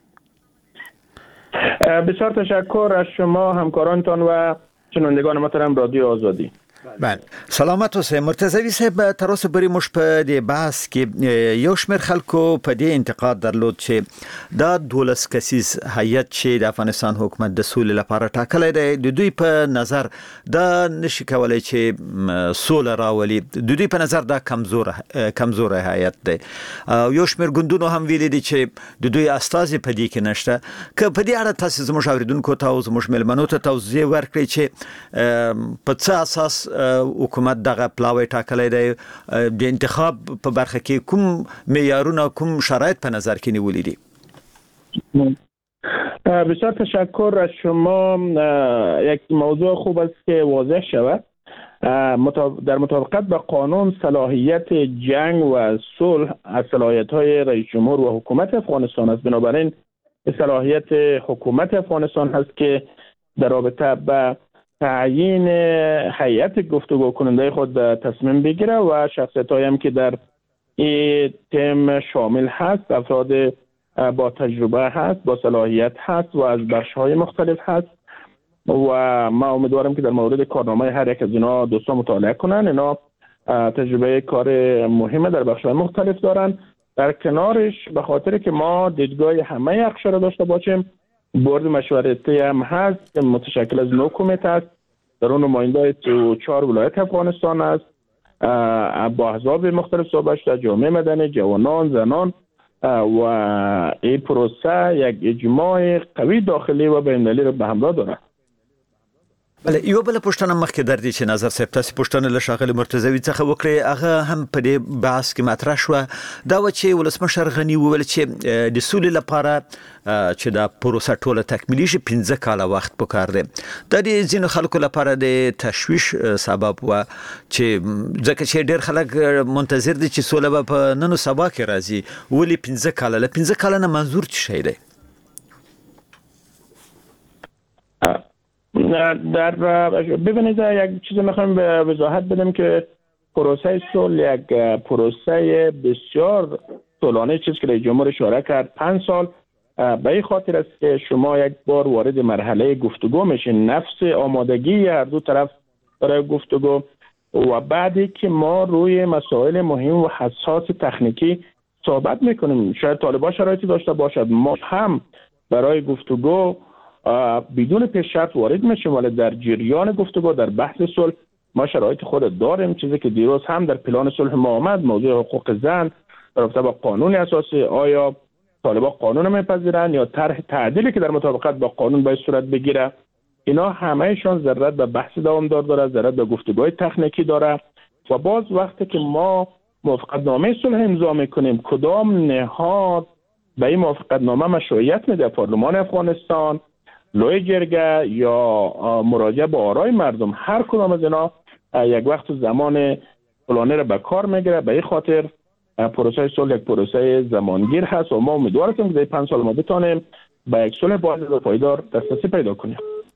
Speaker 12: بسیار تشکر از شما همکارانتان و شنوندگان محترم رادیو آزادی.
Speaker 1: بله سلامت اوسئ. مرتضوی صاحب تر اوسه پورې موږ په دې بحث کې یو شمېر خلکو په دې انتقاد درلود چې دا دولس کسیز هیئت چې د افغانستان حکومت د سولې لپاره ټاکلی دی د دوی په نظر دا نشي کولی چې سوله راولي. د دوی په نظر دا کمزوره کمزوره هیئت دی. یو شمېر ګوندونو هم ویلي دي چې د دوی استازي په دې کې نشته. که په دې اړه تاسو زموږ اوریدونکو ته او زموږ مېلمنو ته توضیح ورکړئ چې په څه اساس حکومت دغه پلاوی ټاکلی دی د انتخاب په برخه کې کوم معیارونه کوم شرایط په نظر کې نیولي دي؟
Speaker 12: بسیار تشکر از شما. یک موضوع خوب است که واضح شود. در مطابقت با قانون صلاحیت جنگ و صلح از صلاحیت‌های رئیس جمهور و حکومت افغانستان است. بنابراین صلاحیت حکومت افغانستان هست که در رابطه با تعیین هیئت گفتگو کننده خود تصمیم بگیره و شخصیت‌هایی هم که در این تیم شامل هست افراد با تجربه هست با صلاحیت هست و از بخش‌های مختلف هست و ما امیدوارم که در مورد کارنامه هر یک از اینا دوستان مطالعه کنن. اینا تجربه کار مهمه در بخش‌های مختلف دارن. در کنارش به خاطر که ما دیدگاه همه اقشار را داشته باشیم بورد مشورتی هم هست که متشکل از نه کمیته است. در اون نماینده‌های تو چهار ولایت افغانستان است. با احزاب مختلف صحبت شده، جامعه مدنی، جوانان، زنان و این پروسه یک اجماع قوی داخلی و بین‌المللی را به همراه دارد.
Speaker 1: بله یو بل پښتنه مخکې در دي چې نظر صاحب تاسو پښتنه له ښاغلي مرتضوي څخه وکړي هغه هم په دې بحث کې مطرح شوه دا و چې ولسمشر غني وویل چې د سولې لپاره چې دا پروسه ټوله تکمیلي شي پنځه کاله وخت پکار دی. دا د ځینو خلکو لپاره د تشویش سبب و چې ځکه چې ډېر خلک منتظر دي چې سوله به په نن او سبا کې راځي ولې پنځه کاله له پنځه کاله نه منظور څه شی دی؟
Speaker 12: در ببینید یک چیز میخوایم به وضاحت بدم که پروسه صلح یک پروسه بسیار طولانی چیز که رئیس جمهور اشاره کرد پنج سال به این خاطر است که شما یک بار وارد مرحله گفتگو میشین نفس آمادگی هر دو طرف برای گفتگو و بعدی که ما روی مسائل مهم و حساس تکنیکی صحبت میکنیم. شاید طالبان شرایطی داشته باشد ما هم برای گفتگو بدون پیش شرط وارد میشیم ولی در جریان گفتگو در بحث صلح ما شرایط خود داریم. چیزی که دیروز هم در پلان صلح ما آمد موضوع حقوق زن در رابطه با قانون اساسی آیا طالبان قانون میپذیرن یا طرح تعدیلی که در مطابقت با قانون باید صورت بگیره، اینا همهشان ضرورت به بحث دوامدار داره، ضرورت به گفتگوهای تکنیکی داره. و باز وقتی که ما موافقت نامه صلح امضا میکنیم، کدام نهاد به این موافقت نامه مشروعیت میده؟ پارلمان افغانستان، لوی جرگه یا مراجعه به آرای مردم؟ هر کدام از اینا یک وقت زمان فلانی را به کار میگیره. به این خاطر پروسه صلح یک پروسه زمانگیر هست و ما امیدوار هستیم که در پنج سال ما بتونیم به یک صلح باید و پایدار دسترسی پیدا کنیم.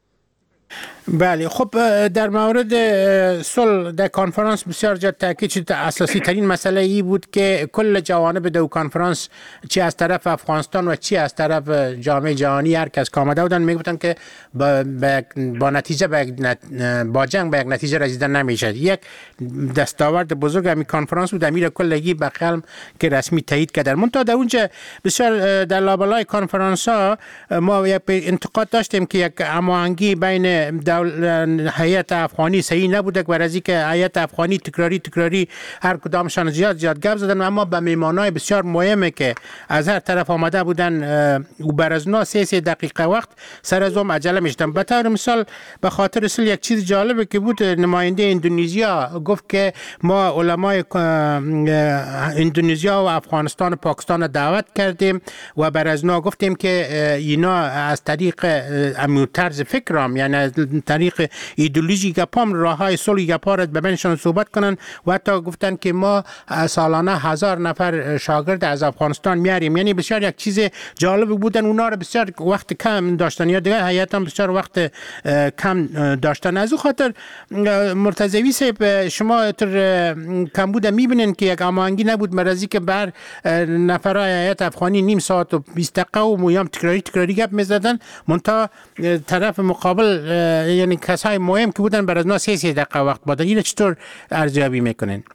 Speaker 6: بله، خب در مورد صلح در کنفرانس بسیار جا تاکید شد. اساسی ترین مسئله ای بود که کل جوانب دو کنفرانس، چی از طرف افغانستان و چی از طرف جامعه جهانی، هر کس که آمده بودن میگفتن که با, با نتیجه با, با جنگ به یک نتیجه رسیدن نمیشه. یک دستاورد بزرگ همین کنفرانس بود، امیر کلگی به قلم که رسمی تایید کردن. منتها در اونجا بسیار در لابلای کنفرانس ها ما یک انتقاد داشتیم که یک هماهنگی بین هیئت افغانی صحیح نبوده، و از اینکه هیئت افغانی تکراری تکراری هر کدامشان زیاد زیاد گپ زدن، اما به میمانای بسیار مهمه که از هر طرف آمده بودن و بر از نا سه سه دقیقه وقت سر از اون عجله میشدن. به طور مثال به خاطر اصل یک چیز جالبه که بود، نماینده اندونزیا گفت که ما علمای اندونزیا و افغانستان و پاکستان دعوت کردیم و بر از نا گفتیم که اینا از طریق امو طرز فکرام، یعنی از طریق ایدئولوژی گپام راههای صلح گپا را به بینشان صحبت کنن و حتی گفتن که ما سالانه هزار نفر شاگرد از افغانستان میاریم. یعنی بسیار یک چیز جالب بودن. اونا را بسیار وقت کم داشتن یا دیگه هیئت هم بسیار وقت کم داشتن. از او خاطر مرتضوی صاحب، شما تر کمبود میبینین که یک هماهنگی نبود، مرزی که بر نفرای هیئت افغانی نیم ساعت و بیست دقیقه و مویام تکراری تکراری گپ میزدن، منتها طرف مقابل یعنی کسای مهم که بودن بر از نا سه سه دقیقه وقت بودن. این چطور ارزیابی میکنین؟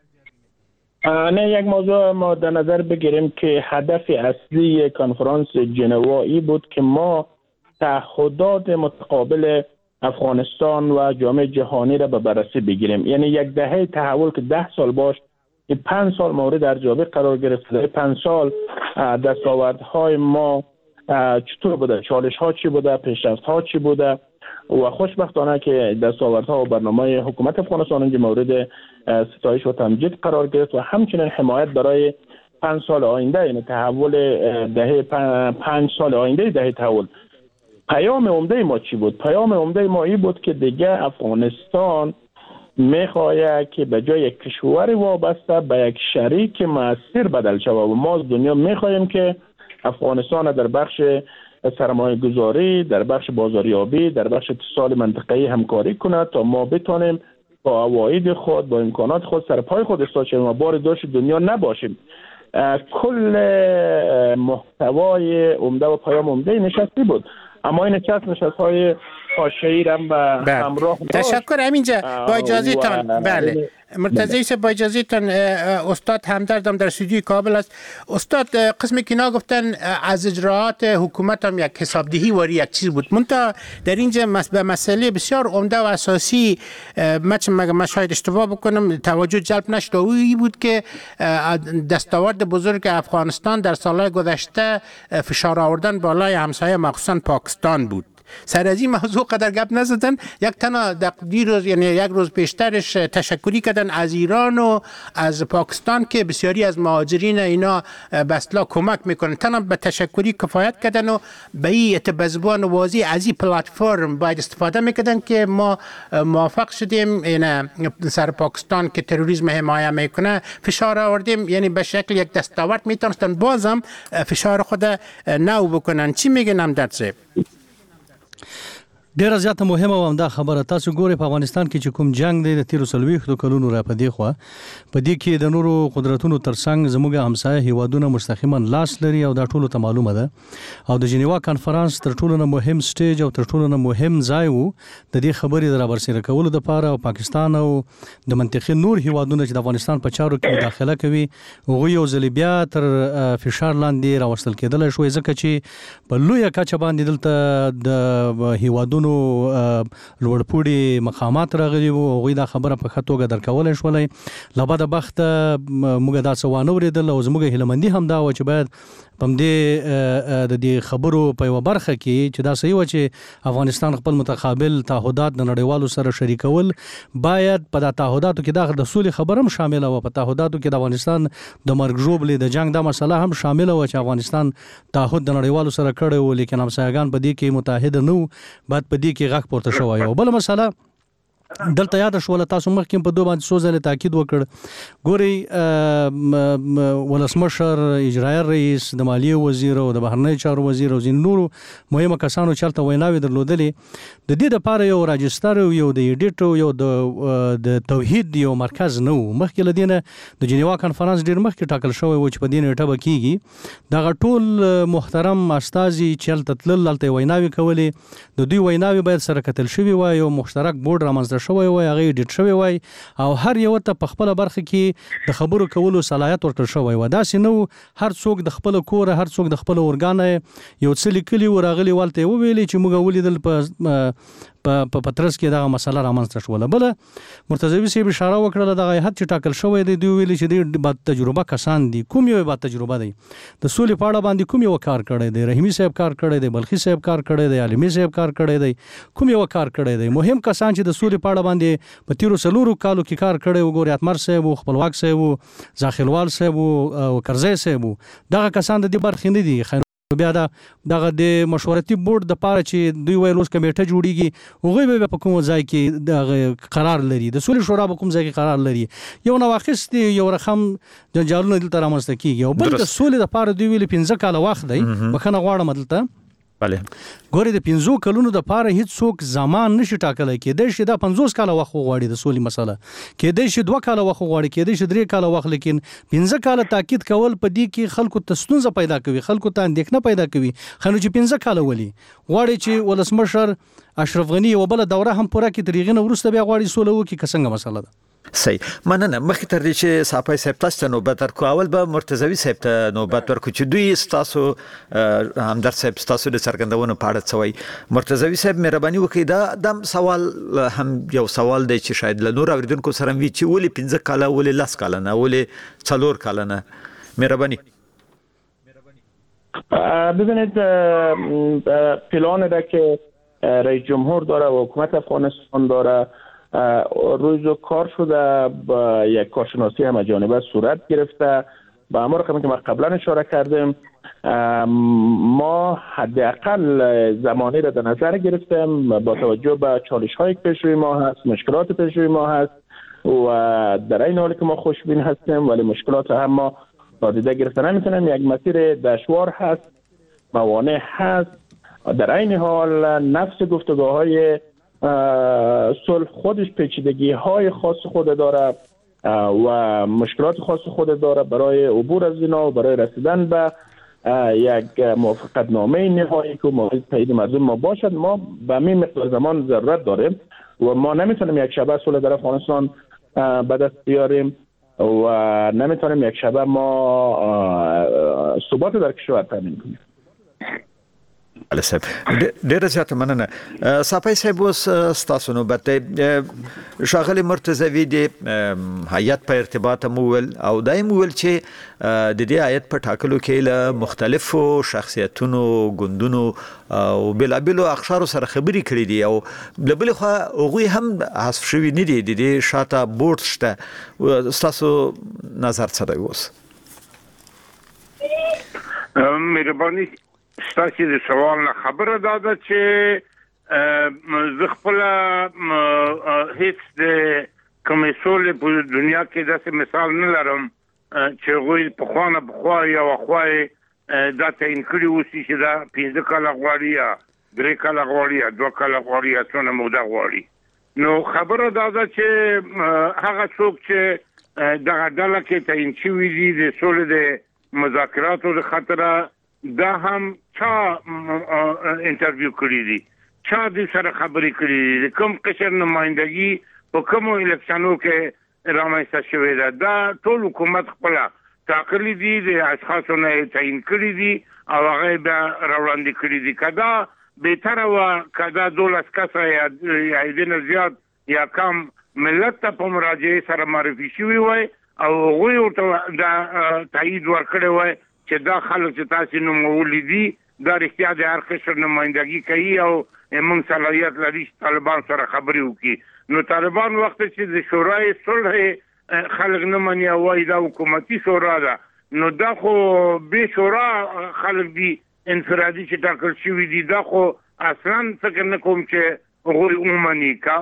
Speaker 12: نه، یک موضوع ما در نظر بگیریم که هدف اصلی کنفرانس ژنوا بود که ما تعهدات متقابل افغانستان و جامعه جهانی را به بررسی بگیریم. یعنی یک دهه تحول که ده سال باش، این پنج سال مورد ارزیابی قرار گرفت. در پنج سال دستاوردهای ما چطور بوده، چالش ها چی بوده، پیشرفت ها چی بوده، و خوشبختانه که دستاوردها و برنامه حکومت افغانستان اینجا مورد ستایش و تمجید قرار گرفت و همچنین حمایت برای پنج سال آینده، یعنی تحول دهه پنج سال آینده دهه تحول. پیام عمده ما چی بود؟ پیام عمده ما این بود که دیگه افغانستان میخواهد که به جای یک کشور وابسته به یک شریک مؤثر بدل شود و ما از دنیا میخواهیم که افغانستان در بخش سرمایه گذاری، در بخش بازاریابی، در بخش اتصال منطقه‌ای همکاری کند تا ما بتونیم با عواید خود، با امکانات خود سر پای خود ایستاد شویم و بار دوش دنیا نباشیم. کل محتوای عمده و پیام عمده نشستی بود، اما این نشست نشست‌های حاشیه‌ای را به همراه داشت.
Speaker 6: تشکر. همینجا با اجازهتان، بله مرتضی صاحب با اجازهتان، استاد همدردم در استودیوی کابل است. استاد، قسمی که نا گفتن از اجراعات حکومت هم یک حسابدهی واری یک چیز بود، منتها در اینجا به مسئله بسیار عمده و اساسی من شاید اشتباه بکنم توجه جلب نشد و این بود که دستاورد بزرگ افغانستان در سالهای گذشته فشار آوردن بالای همسایه مخصوصا پاکستان بود. سر از این موضوع قدر گپ نزدن. یک تنها دی روز یعنی یک روز پیشترش تشکری کردن از ایران و از پاکستان که بسیاری از مهاجرین اینا به اصطلاح کمک میکنن. تنها به تشکری کفایت کردن و به این اعتبازبان واضح از این پلتفرم باید استفاده میکردن که ما موافق شدیم این سر پاکستان که تروریسم حمایت میکنه فشار آوردیم. یعنی به شکل یک دستاورد میتونستن بازم فشار خود نو بکنن. چی میگن همدرد صاحب؟
Speaker 7: ډیره زیاته مهمه و همدا خبره. تاسو ګورئ په افغانستان کې چې کوم جنگ دی د تیرو څلوېښتو کلونو را په دې خوا په دې کې د نورو قدرتونو ترڅنګ زموږ همسایه هیوادونه مستقیما لاس لري او دا ټولو ته معلومه ده. او د جنیوا کنفرانس تر ټولو نه مهم سټیج او تر ټولو نه مهم ځای وو د دې خبرې د رابرسېره کولو دپاره. او پاکستان او د منطقې نور هیوادونه چې د افغانستان په چارو کې مداخله کوي هغوی یو ځلې بیا تر فشار لاندې راوستل کېدلی شوی، ځکه چې په لویه کچه باندې دلته د هیوادونو لوړپوړي مقامات راغلي وو. هغوی دا خبره په ښه توګه درک کولی شولی. له بده بخته موږ دا څه وانه اورېدل او زموږ هیله مندي هم دا وه چې باید پم دې د دې خبرو په یو برخه کې چې دا صحیح و چې افغانستان خپل متقابل تعهدات د نړیوالو سره شریکول باید په د تعهداتو کې د سولې خبره هم شامل و. په تعهداتو کې د افغانستان د مرګ ژوبلې د جنگ د مسله هم شامل و چې افغانستان تعهد د نړیوالو سره کړی و، لیکن همسایگان په دې کې متحد نه وو، بعد په دې کې غږ پورته شوی. او بل مسله دلته یاد شول، تاسو مخکې په دوه باندې څو ځله تاکید وکړ. ګوري ولسمشر، اجرایي رئیس، د مالیې وزیر او د بهرنی چارو وزیر او ځینو نورو مهمه کسانو چلته ویناوې درلودلې. د دې لپاره یو راجستر یو د ایډیټ یو د د توحید یو مرکز نه و. مخکې له دې نه د جنیوا کانفرنس ډیر مخکې ټاکل شوی و چې په دې نیټه به کیږي. دغه ټول محترم استازي چلته تلل، هلته ویناوې کولې. د دوی ویناوې باید سره کتل شوي وای، یو مشترک بورډ رامنځته شوی وای، هغه ایډیټ شوی وای او هر یو ته په خپل برخه کې د خبرو کولو صلاحیت ورکړل شوی و. داسې نو هر څوک د خپل کور، هر څوک د خپل اورګان یو څه لیکلي و، راغلي والته وویلي چې موږ ولیدل په په پترس کې دغه مسله رامنځته شوله. بل مرتضوي صاحب اشاره وکړه دغه هیئت چې ټاکل شوی دی، دوی ویلي چې دوی با تجربه کسان دي. کوم یو با تجربه دی د سولې په اړه باندې کوم یو کار کړی دی؟ رحیمي صاحب کار کړی دی، بلخي صاحب کار کړی دی، عالمي صاحب کار کړی دی، کوم یو کار کړی دی؟ مهم کسان چې د سولې په اړه باندې په تیرو څلورو کالو کې کار کړی و، ګوري اتمر صاحب، خپلواک صاحب، ځاخیلوال صاحب او کرزی صاحب، دغه کسان د دې برخې نه دي. بیا دا دغه د مشورتي بورډ د پاره چې دوی ویل اوس کمیټه جوړیږي، هغوی به په کوم ځای کې د قرار لري، د سولې شورا په کوم ځای کې قرار لري. یو نواخست یو رقم جنجالونه دلته رامنځته کیږي. او بل د سولې د پاره دوی ویل پنځه کاله وخت دی. بخښنه غواړم دلته
Speaker 1: بله
Speaker 7: ګوري د پنځو کلونو د پاره هیڅ څوک زمان نشي ټاکلی. کېدای شي دا پنځوس کاله وخت وغواړي د سولې مسله، کېدای شي دوه کاله وخت وغواړي، کېدای شي درې کاله وخت، لیکن پنځه کاله تاکید کول په دې کې خلکو ته ستونزه پیدا کوي، خلکو ته اندېښنه پیدا کوي. خو چې پنځه کاله ولي غواړي چې ولسمشر اشرف غني یو بل دوره هم پوره کړي، تر هغې نه وروسته بیا غواړي سوله وکړي، که څنګه مسله ده؟
Speaker 1: صحیح. مننه. مخکې تر دې چې صافی صاحب تاسو ته نوبت ورکړو، اول به مرتضوي صاحب ته نوبت ورکړو چې دوی ستاسو همدرد صاحب ستاسو د څرګندونو په اړه څه وایي. مرتضوي صاحب مهرباني وکړئ، دا د سوال هم یو سوال دی چې شاید له نور اوریدونکو سره وي چې ولې پنځه کاله، ولې لس کاله نه، ولې څلور کاله نه؟ مهرباني.
Speaker 12: ببینید پلان را که رئیس جمهور داره و حکومت افغانستان داره روز و کار شده، با یک کارشناسی همه جانبه صورت گرفته. با همه رقمی که ما قبلا اشاره کردیم، ما حداقل زمانی را در نظر گرفتیم با توجه به چالش هایی که پیش روی ما هست، مشکلات پیش روی ما هست و در این حالی که ما خوشبین هستیم ولی مشکلات هم ما نادیده گرفته نمیتونیم. یک مسیر دشوار هست، موانع هست. در این حال نفس گفتگاه های صلح خودش پیچیدگی های خاص خود داره و مشکلات خاص خود داره. برای عبور از اینا و برای رسیدن به یک موافقت نامه نهایی که مورد تایید مردم ما باشد، ما به همین مقدار زمان ضرورت داریم و ما نمیتونیم یک شبه صلح در افغانستان به دست بیاریم و نمیتونیم یک شبه ما ثبات در کشور تامین کنیم.
Speaker 1: بله صاحب، ډېره زیاته مننه. صافی صاحب اوس ستاسو نوبت دی. ښاغلی مرتضوي د هیئت په ارتباط هم وویل او دا هم وویل چې د دې هیئت په ټاکلو کې له مختلفو شخصیتونو، ګوندونو او بېلابېلو اقشارو سره خبرې کړې دي او له بلې خوا هغوی هم حذف شوي نه دي، د دې شاته بورډ شته. ستاسو نظر څه دی اوس؟
Speaker 8: مهرباني ستاسو د سوال نه خبره ده دا چې زه خپل هیڅ د کومې سولې په دنیا کې داسې مثال نه لرم چې هغوی پخوانه پخوا یا خواهی دا تعین کړي اوسي چې دا پنځه کاله غواړي یا درې کاله غواړي یا دوه کاله غواړي یا څونه موده غواړي. نو خبره دا ده چې هغه څوک چې دغه ډله کې تعین شوي دي د سولې د مذاکراتو د خاطره، دا هم چا انټرویو کړی دي، چا د سره خبرې کړې دي، کوم قشر نمائندګي په کومو الیکشنو کې رامنځته شوې ده، دا ټول حکومت خپله ټاکلي دي، د اشخاصو نه تعین کړي دي او هغه بیا راوړاندې کړي دي. که دا بهتره وه که دا دولس کسه یا یې نه زیات یا کم ملت ته په مراجعې سره معرفي شوي وای او هغوی ورته دا تایید ورکړی وای چې دا خلک چې تاسو نومولي دي دا رښتیا د هر قشر نمائندګي کوي او موږ صلاحیت لري چې طالبان سره خبرې وکړي. نو طالبان وخت چې د شورای صلح خلک نه مني او وايي دا حکومتي شورا ده، نو دا خو به شورا خلک دي انفرادي چې ټاکل شوي دي، دا خو اصلا فکر نه کوم چې هغوی ومني. که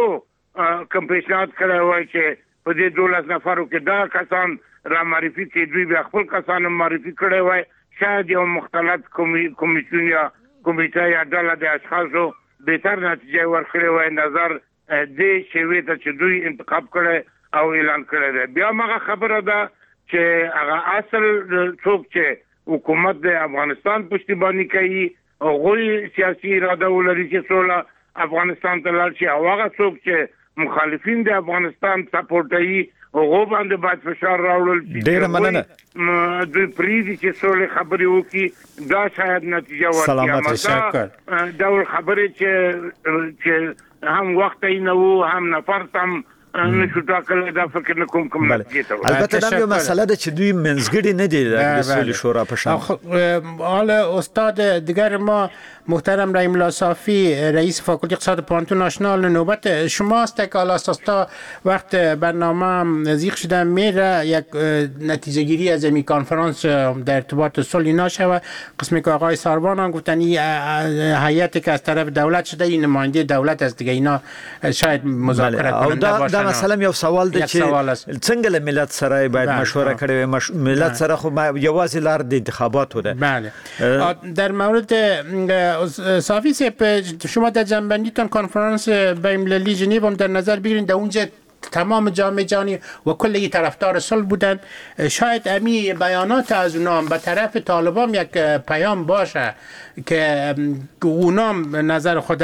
Speaker 8: هغو کوم پیشنهاد کړی وای چې په دې دولس نفرو کې دا کسان را معرفي کې دوی بیا خپل کسان معرفي کړی وای، شاید یو مختلط کمیسیون یا کمیټه یا ډله د اشخاصو بهتر نتیجه ورکړې وای نظر دې شوی ته چې دوی انتخاب کړي او اعلان کړی دی. بیا هغه خبره ده چې هغه اصل څوک چې حکومت د افغانستان پشتیبانی کوي هغوی سیاسي اراده ولري چې سوله افغانستان ته لاړ شي، او هغه څوک چې مخالفین د افغانستان سپورټوي هغه باندې باید فشار راوړل شي.
Speaker 1: ډیره مننه.
Speaker 8: دوی پریدي چې سولې خبرې وکړي، دا شاید نتیجه ورکړي.
Speaker 1: سلامت شکر.
Speaker 8: دا ول خبرې چې چې هم وخت یې نه وو هم نفر هم نشو ټاکل، دا فکر نه کوم کوم نتیجه.
Speaker 1: البته دا یو مسله ده چې دوی منځګړي نه دي د سولې شورا په شان.
Speaker 6: حالا استاد دیگر ما محترم رحیم الله صافی رئیس فاکولته اقتصاد پانتون ناشنال نوبت شماست که حالا اساسا وقت برنامه زیغ شده میره یک نتیجه گیری از این کنفرانس در ارتباط صلح نشه. قسمی که آقای ساروان هم گفتن این هیئتی که از طرف دولت شده این نماینده دولت است دیگه، اینا شاید مذاکره کننده باشن.
Speaker 1: دا مثلا یو سوال دی چې څنګه له ملت سره باید مشوره کړي وي. ملت سره خو یوازې لار د انتخاباتو ده.
Speaker 6: بله. در مورد صافی سپ شما در جنبندیتون کنفرانس بین‌المللی ژنو هم در نظر بگیرین، در اونجا تمام جامعه جهانی و کلی طرفدار صلح بودن، شاید امی بیانات از اونام به طرف طالبان یک پیام باشه که اونام نظر خود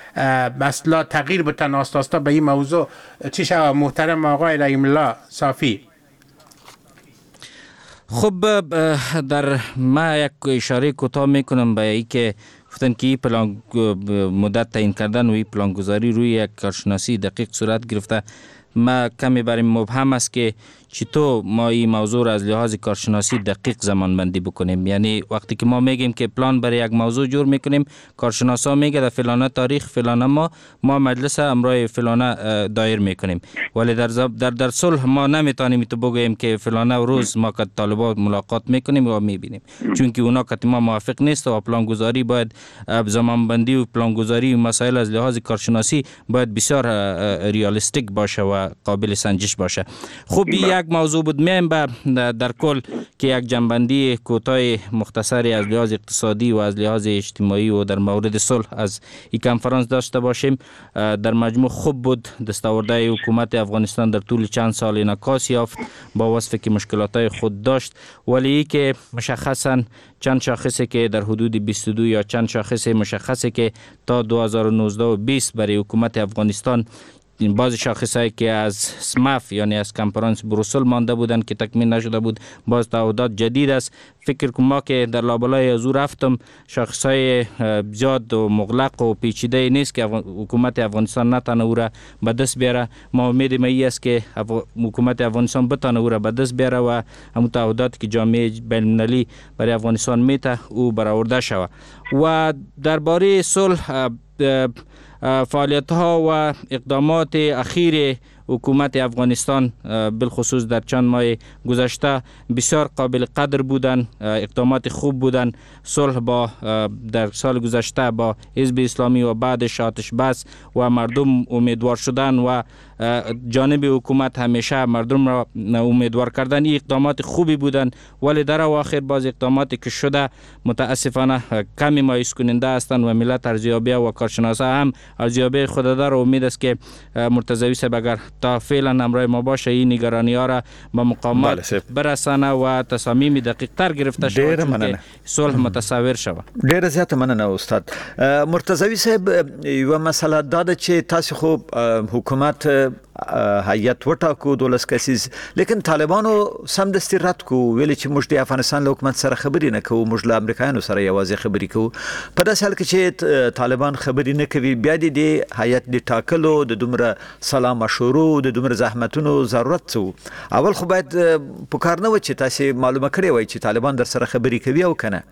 Speaker 6: اصلا تغییر بتن آستاستا به این موضوع. چی شد محترم آقای رحیم الله صافی؟
Speaker 9: خب در ما یک اشاره کوتاه میکنم به اینکه گفتن که این پلان مدت تعیین کردن و این پلانگذاری روی یک کارشناسی دقیق صورت گرفته. ما کمی برای مبهم است که چطور ما این موضوع را از لحاظ کارشناسی دقیق زمان بندی بکنیم. یعنی وقتی که ما میگیم که پلان برای یک موضوع جور میکنیم، کارشناسا میگه در فلانه تاریخ فلانه ما ما مجلس امرای فلانه دایر میکنیم، ولی در در در صلح ما نمیتونیم تو بگوییم که فلانه روز ما که طالبان ملاقات میکنیم و میبینیم، چون که اونا که ما موافق نیست و پلان گذاری باید زمان بندی و پلان گذاری و مسائل از لحاظ کارشناسی باید بسیار ریالیستیک باشه و قابل سنجش باشه. خب یک موضوع بود. میم به در کل که یک جنبندی کوتاه مختصری از لحاظ اقتصادی و از لحاظ اجتماعی و در مورد صلح از این کنفرانس داشته باشیم. در مجموع خوب بود. دستاوردهای حکومت افغانستان در طول چند سال انعکاس یافت با وصف که مشکلات خود داشت، ولی که مشخصا چند شاخصی که در حدود بیست و دو یا چند شاخص مشخصی که تا دو هزار و نوزده و بیست برای حکومت افغانستان این باز شاخصایی که از سماف یعنی از کنفرانس بروسل مانده بودن که تکمیل نشده بود، باز تعهدات جدید است. فکر کنم ما که در لابلای از او رفتم شاخصای زیاد و مغلق و پیچیده نیست که حکومت افغانستان نتانه او را به دست بیاره. ما امید ما ای است که حکومت افغانستان بتانه او را به دست بیاره و همون تعهداتی که جامعه بین‌المللی برای افغانستان میته او برآورده شود. و درباره صلح فعالیت ها و اقدامات اخیر حکومت افغانستان بالخصوص در چند ماه گذشته بسیار قابل قدر بودند، اقدامات خوب بودند. صلح با در سال گذشته با حزب اسلامی و بعدش آتش بس و مردم امیدوار شدن و جانب حکومت همیشه مردم را امیدوار کردن، این اقدامات خوبی بودند، ولی در اواخر باز اقداماتی که شده متاسفانه کمی مایوس کننده هستند و ملت ارزیابی و کارشناسا هم ارزیابی خود داره. امید است که مرتضوی صاحب اگر تا فعلا همراه ما باشه این نگرانی ها را به مقامات برسانه و تصامیم دقیق تر گرفته شود که صلح متصور شود.
Speaker 1: ډیر زیات مننه استاد مرتضوی صاحب. یو مسله دا چې تاسو خو حکومت هیئت وټاکو دولس کسیز، لیکن طالبانو سمدستي رد کو، ویل چې موږ د افغانستان له حکومت سره خبرې نه کوو، موږ له امریکایانو سره یوازې خبرې کوو. په داسې حال کې چې طالبان خبرې نه کوي، بیا د هیئت د ټاکلو د دومره سلا مشورو د دومره زحمتونو ضرورت څه اول خو باید په کار نه و چې تاسو معلومه کړی وای چې طالبان در سره خبرې کوي او کنه.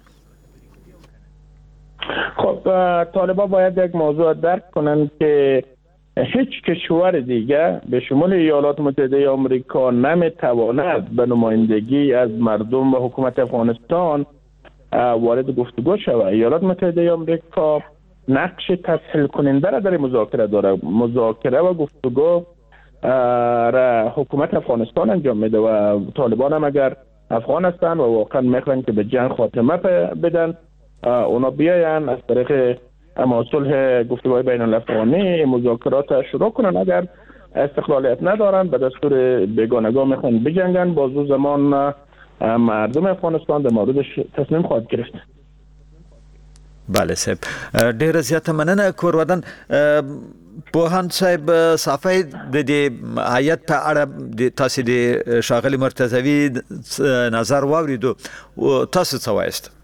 Speaker 12: خب طالبان باید یک موضوع درک کنند که هیچ کشور دیگه به شمول ایالات متحده آمریکا نمیتواند به نمایندگی از مردم و حکومت افغانستان وارد گفتگو شود. ایالات متحده آمریکا نقش تسهیل کننده را در مذاکره داره. مذاکره و گفتگو را حکومت افغانستان انجام میده و طالبان هم اگر افغان هستن و واقعا میخوان که به جنگ خاتمه بدن اونا بیاین از طریق اما صلح گفتگوهای بین الافغانی مذاکرات شروع کنن. اگر استقلالیت ندارن به دستور بیگانگان میخوان بجنگن بازو زمان مردم افغانستان در موردش تصمیم خواهد گرفت.
Speaker 1: بله صاحب ډیره زیاته مننه کورودن پوهان صاحب صافی د دې آیت په اړه تاسو د شاغلی مرتضوی نظر واوریدو تاسو څه وایست؟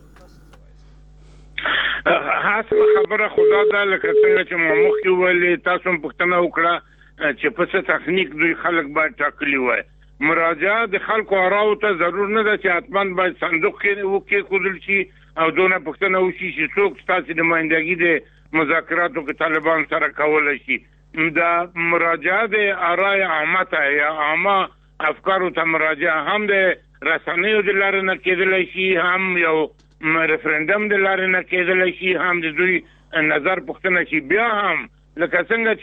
Speaker 8: حاصل خبره خدا دا لکه څنګه چې مخ کې ویل تاسو پښتنه وکړه چې په څه تخنیک دوی خلک باید ټاکلی وای. مراجعه د خلکو اراو ته ضرور نه ده چې حتمان باید صندوق کې وکړي کول شي او دونه پښتنه وشي چې څوک تاسو د مایندګي د مذاکراتو کې طالبان سره کول شي. دا مراجعه د ارای عامه ته یا عامه افکارو ته مراجعه هم د رسنیو د لارې نه کېدلی شي هم یو ریفرندم د لارې نه کېدلی شي هم د دوی نظر پوښتنه شي. بیا هم لکه څنګه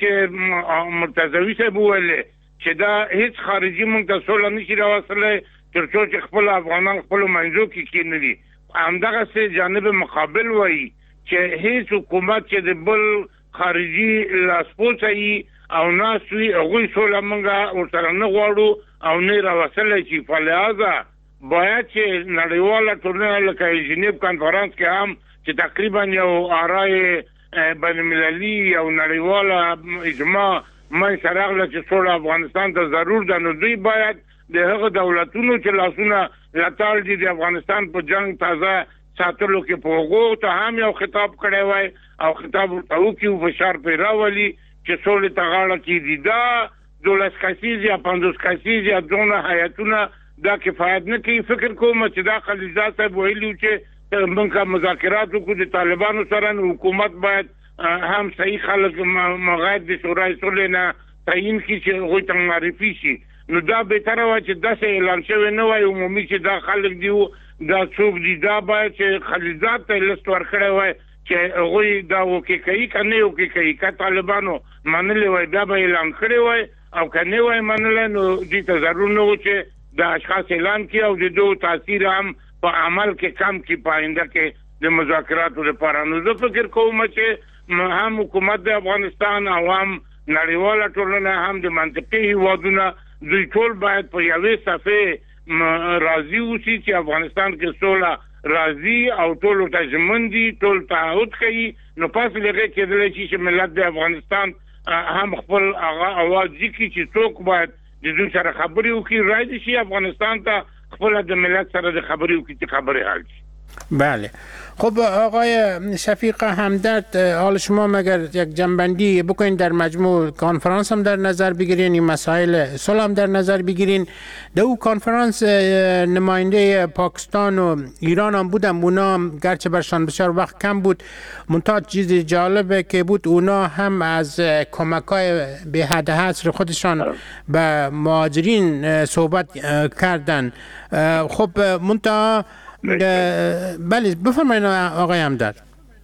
Speaker 8: چې مرتضوی صاحب وویل چې دا هیڅ خارجي مونږ ته سوله نشي راوستلی تر څو چې خپل افغانان خپلو منځو کې کېنوي. همدغسې جانب مقابل وایي چې هیڅ حکومت چې د بل خارجي لاسپوڅه وي او ناست وي هغوی سوله مونږ ورسره نه غواړو او نه راوستلی شي. فلهذا باید چې نړیواله ټولنه لکه ژنیو کنفرانس کې هم چې تقریبا یو آرای بین المللي یو نړیواله اجماع منځ ته راغله چې سوله افغانستان ته ضرور ده نو دوی باید د هغه دولتونو چې لاسونه لتاړ دي د افغانستان په جنگ تازه ساتلو کې په هغو ته هم یو خطاب کړی وای او خطاب ورته وکړي فشار پرې راولي چې سولې ته غاړه کېږدي. دا دولس کسیز یا پنځوس کسیز یا دونه هیاتونه دا کفایت نه کوي. فکر کوم چې دا خلیلزاد صاحب ویلي چې موږ مذاکرات وکړو د طالبانو سره نو حکومت باید هم صحیح خلک مغاید د شورای صلح نه تعیین کړي چې هغوی ته معرفي شي. نو دا بهتره وه چې داسې اعلان شوی نه وای عمومي چې دا خلک دي دا څوک دي. دا باید چې خلیلزاد ته لست ورکړی وای چې هغوی دا وکې کوي که نه وکې کوي. که طالبانو منلی وای دا به اعلان کړی وای او که نه وای منلی نو دوی ته ضرور نه و چې د اشخاص اعلان کړي او د دوی تاثیر هم په عمل کې کم کړي په آینده کې د مذاکراتو لپاره. نو زه فکر کوم چې هم حکومت د افغانستان او هم نړیواله ټولنه هم د منطقي هیوادونه دوی ټول باید په یوې صفحې راضي اوسي چې افغانستان کې سوله راضي او ټولو ته ژمن دي ټول تعهد کوي. نو پس له هغې کېدلی شي چې ملت د افغانستان هم خپل هغه اواز وکړي چې څوک باید د دوی سره خبرې وکړي رای دي شي افغانستان ته خپل د ملت سره د خبرې وکړي چې خبرې حل شي.
Speaker 6: بله خب آقای شفیق همدرد حال شما مگر یک جنبندی بکنین در مجموع کنفرانس هم در نظر بگیرین این مسائل صلح هم در نظر بگیرین. در او کنفرانس نماینده پاکستان و ایران هم بودن اونا گرچه برشان بسیار وقت کم بود منتها چیز جالبه که بود اونا هم از کمک‌های به حد حصر خودشان به مهاجرین صحبت کردن. خب منتها بله بفرمایید آقای همدرد.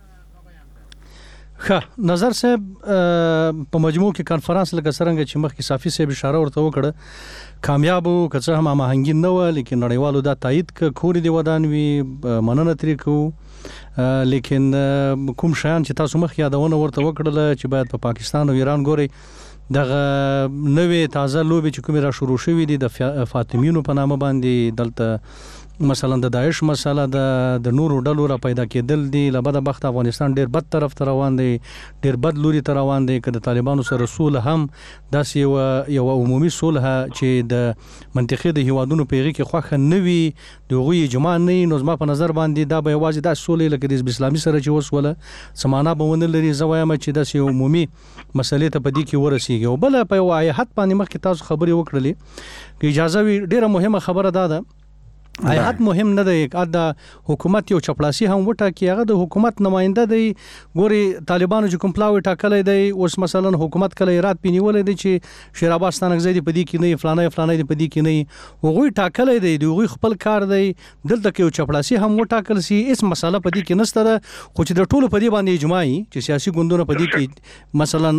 Speaker 7: ښه نظر صاحب په مجموع کې کانفرنس لکه څنګه چې مخکې صافي صاحب اشاره ورته وکړه کامیاب و که څه هم هماهنګي نه وه لیکن نړیوالو دا تایید که کورې دې ودان وي مننه ترې کوو. لیکن کوم شیان چې تاسو مخکې یادونه ورته وکړله چې باید په پاکستان او ایران ګورئ دغه نوې تازه لوبې چې کومې را شروع شوي دي د فاطمیینو په نامه باندې دلته مثلا د داعش مسله د د نورو ډلو را پیدا کېدل دي لبد بخت افغانستان ډیر بد طرف ته روان دی ډیر بد لوري ته روان دی که د طالبانو سره صلح هم داسې یو یو عمومي صلح چې د منطقې د هیوادونو پیغي کې خوخه نوي دغه جماع نه نو زما په نظر باندې دا به یوازې د صلح لکه د اسلامي سره چې وسوله سمانه بونه لري زوایم چې داسې عمومي مسلې ته پدې کې ورسیږي او بل په وای حد باندې مخکې تاسو خبري وکړلې که اجازه وي ډیره مهمه خبره ده ده ایات مهم نه دی دا حکومت یو چپړاسي هم وټه کې هغه د حکومت نماینده دی ګوري طالبانو چې کوم پلاوي ټاکلې دی اوس مثلا حکومت کله ایراد پینیولې دی چې شیر عباس ستانګزی دی پدې کې نه فلانه فلانه دی پدې کې نه وغوي ټاکلې دی دوی خپل کار دی دلته کې یو چپړاسي هم وټاکل سي اس مسله پدې کې نشته خو چې د ټولو پدې باندې اجماعي چې سیاسي ګوندونه پدې کې مثلا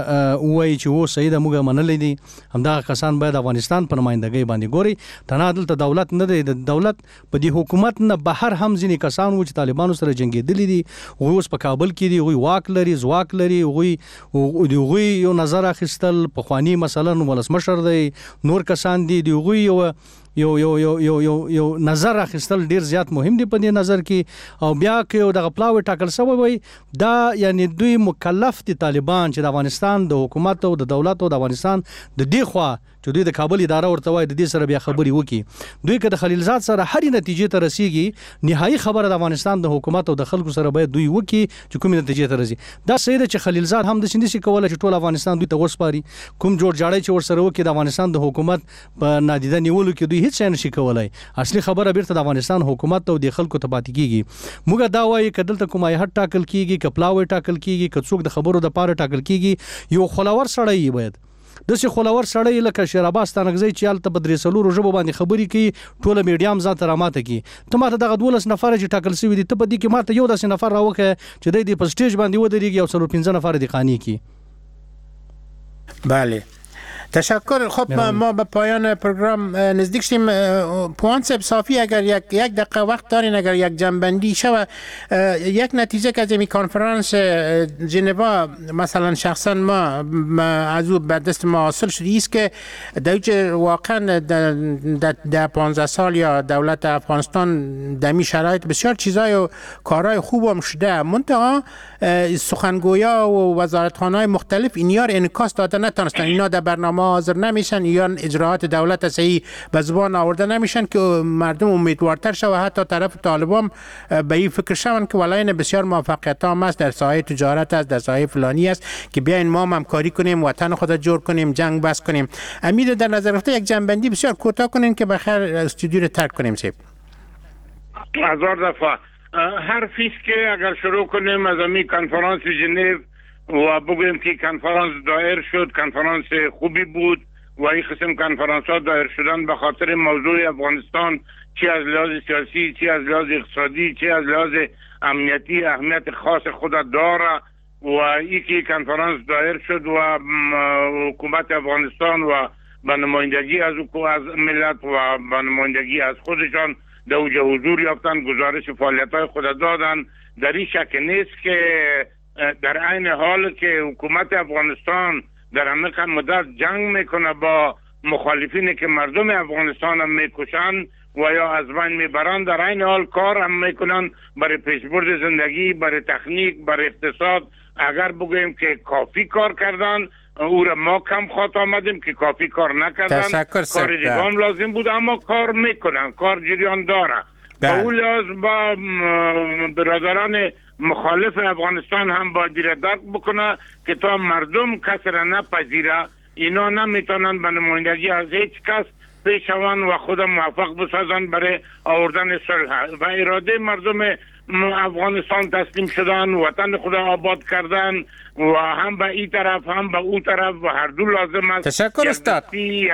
Speaker 7: وایي چې و سید موږ منلې دي همدا کسان باید افغانستان په نمائندګۍ باندې ګوري تنه دلته دولت نه دی دولت په دې حکومت نه بهر هم ځینې کسان و چې طالبانو سره جنگېدلي دي او اوس په کابل کې دي او واک لري ځواک لري او دوی یو نظر اخیستل په خواني مثلا ولسمشر دی نور کسان دي دوی یو یو یو یو یو یو یو نظر اخیستل ډیر زیات مهم دی په دې نظر کې او بیا کې یو د غپلاوي ټاکل شوی وي دا یعنی دوی مکلف دي طالبان چې د افغانستان د حکومت او د دولت او د افغانستان د دی خوا چې دوی د کابل اداره ورته وای د دې سره بیا خبري وکي دوی که د خلیلزاد سره هرې نتیجې ته رسیږي نهایی خبره د افغانستان د حکومت او د خلکو سره باید دوی وکي چې کومې نتیجې ته رسي دا صحیح ده چې خلیلزاد هم د شندې کوله چې ټول افغانستان دوی ته وسپاري کوم جوړ جاړی چې ور سره وکي د افغانستان د حکومت په نادیده نیولو کې دوی هیڅ نه شي کولای اصلي خبره بیرته د افغانستان حکومت او د خلکو ته پاتې کیږي موږ دا وایي کدل ته کومای هټ ټاکل کیږي کپلاوي ټاکل کیږي کڅوک د خبرو د پاره ټاکل کیږي یو خلاور سړی باید د څه خلاور سړی لکه شیر عباس ستانګزی چې الته بدرسلو رجبو باندې خبري کوي ټوله میډیام ځان تر ماته کی ته ماته دغه دولس نفر چې ټاکل شوی دي ته په دې کې ماته یو داسې نفر راوخه چې د دې په سټیج باندې ودرېږي او څلور پنځه نفر دي قانی کی
Speaker 6: بله تشکر. خب ما به پایان پروگرام نزدیک شدیم. پوانسب صافی اگر یک یک دقیقه وقت دارین اگر یک جنبندی شوه یک نتیجه که از این کنفرانس ژنوا مثلا شخصا ما از او به دست ما حاصل شده است که در واقعا در پانزده سال یا دولت افغانستان در می شرایط بسیار چیزای و کارهای خوب هم شده، منتها سخنگویا و وزارتخانه‌های مختلف اینیا رو انعکاس داده نتونستن. اینا در برنامه حاضر نمیشن یا اجراعات دولت صحیح به زبان آورده نمیشن که مردم امیدوارتر شوه. حتی طرف طالبان به این فکر شون که ولای بسیار موفقیت هم است در ساحه تجارت است، در ساحه فلانی است که بیاین ما هم کاری کنیم، وطن خود جور کنیم، جنگ بس کنیم. امید در نظر گرفته یک جنبندی بسیار کوتاه کنین که بخیر استودیو رو ترک کنیم. سیب
Speaker 8: هزار دفعه حرفی است که اگر شروع کنیم از امی کنفرانس ژنو و بگویم که کنفرانس دایر شد، کنفرانس خوبی بود و این قسم کنفرانس ها دایر شدن به خاطر موضوع افغانستان، چی از لحاظ سیاسی، چی از لحاظ اقتصادی، چی از لحاظ امنیتی اهمیت خاص خود داره و این که کنفرانس دایر شد و حکومت افغانستان و به نمایندگی از از ملت و به نمایندگی از خودشان در اوج حضور یافتن، گزارش فعالیت های خود دادن. در این شک نیست که در عین حال که حکومت افغانستان در عمیق مدت جنگ میکنه با مخالفینی که مردم افغانستان هم میکشن و یا از بین میبرن، در عین حال کار هم میکنن برای پیشبرد زندگی، برای تکنیک، برای اقتصاد. اگر بگوییم که کافی کار کردن، او را ما کم خاطر آمدیم که کافی کار نکردن. کار دیگه هم لازم بود اما کار میکنن، کار جریان داره. با اون لحاظ با برادران مخالف افغانستان هم باید درک بکنه که تا مردم کس را نپذیره، اینا نمیتونن به نمایندگی از هیچ کس پیشوان و خود موفق بسازن برای آوردن صلح و اراده مردم افغانستان تسلیم شدن، وطن خود آباد کردن و هم به این طرف هم به اون طرف و هر دو لازم است.
Speaker 6: تشکر استاد.
Speaker 8: یک یک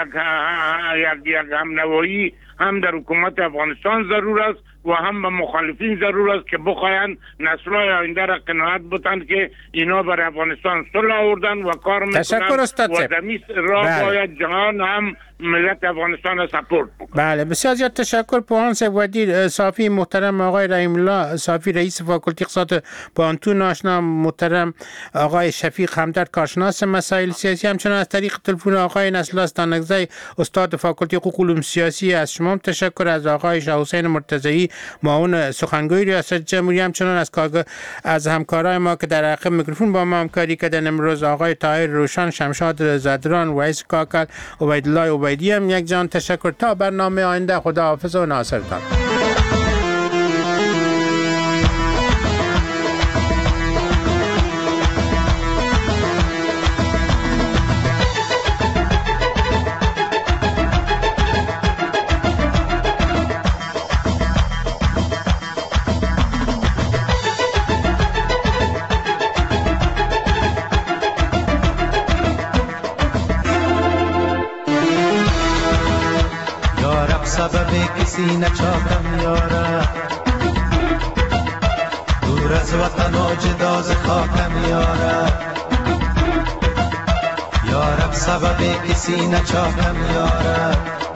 Speaker 8: یک هم نوایی هم در حکومت افغانستان ضرور است و هم به مخالفین ضرور است که بخواین نسل‌های آینده را قناعت بتند که اینا برای افغانستان صلح آوردن و کار میکنن.
Speaker 6: تشکر استاد.
Speaker 8: و دمیس را بله. باید جهان هم ملت افغانستان را سپورت بکنه.
Speaker 6: بله بسیار زیاد تشکر. پوهان صاحب وزیر صافی محترم آقای رحیم الله صافی رئیس فاکولته اقتصاد پانتون آشنا محترم آقای شفیق همدرد کارشناس مسائل سیاسی، همچنان از طریق تلفن آقای نصرالله دانگزی استاد فاکولته حقوق و علوم سیاسی. از شما تشکر. از آقای شاه حسین مرتضی معاون سخنگوی ریاست جمهوری، همچنان از کارگاه از همکارای ما که در عقب میکروفون با ما همکاری کردن امروز آقای طاهر روشن، شمشاد زدران، ویس کاکل، عبیدالله عبیدی هم یک جان تشکر. تا برنامه آینده خداحافظ و ناصرتان.
Speaker 15: کسی نچاکم یاره، دور از وطن و جدا ز خاکم یاره. یارب سبب کسی نچاکم یاره،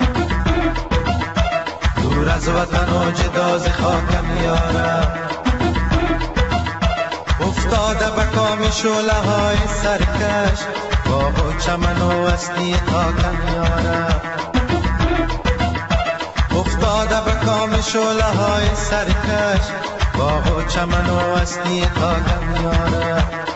Speaker 15: دور از وطن و جدا ز خاکم یاره. افتاده به کام شعله های سرکش، باغ و چمن و وسطی خاکم یاره. افتاده به کام شعله های سرکش، باغ و چمن و وسطی خاکم یاره.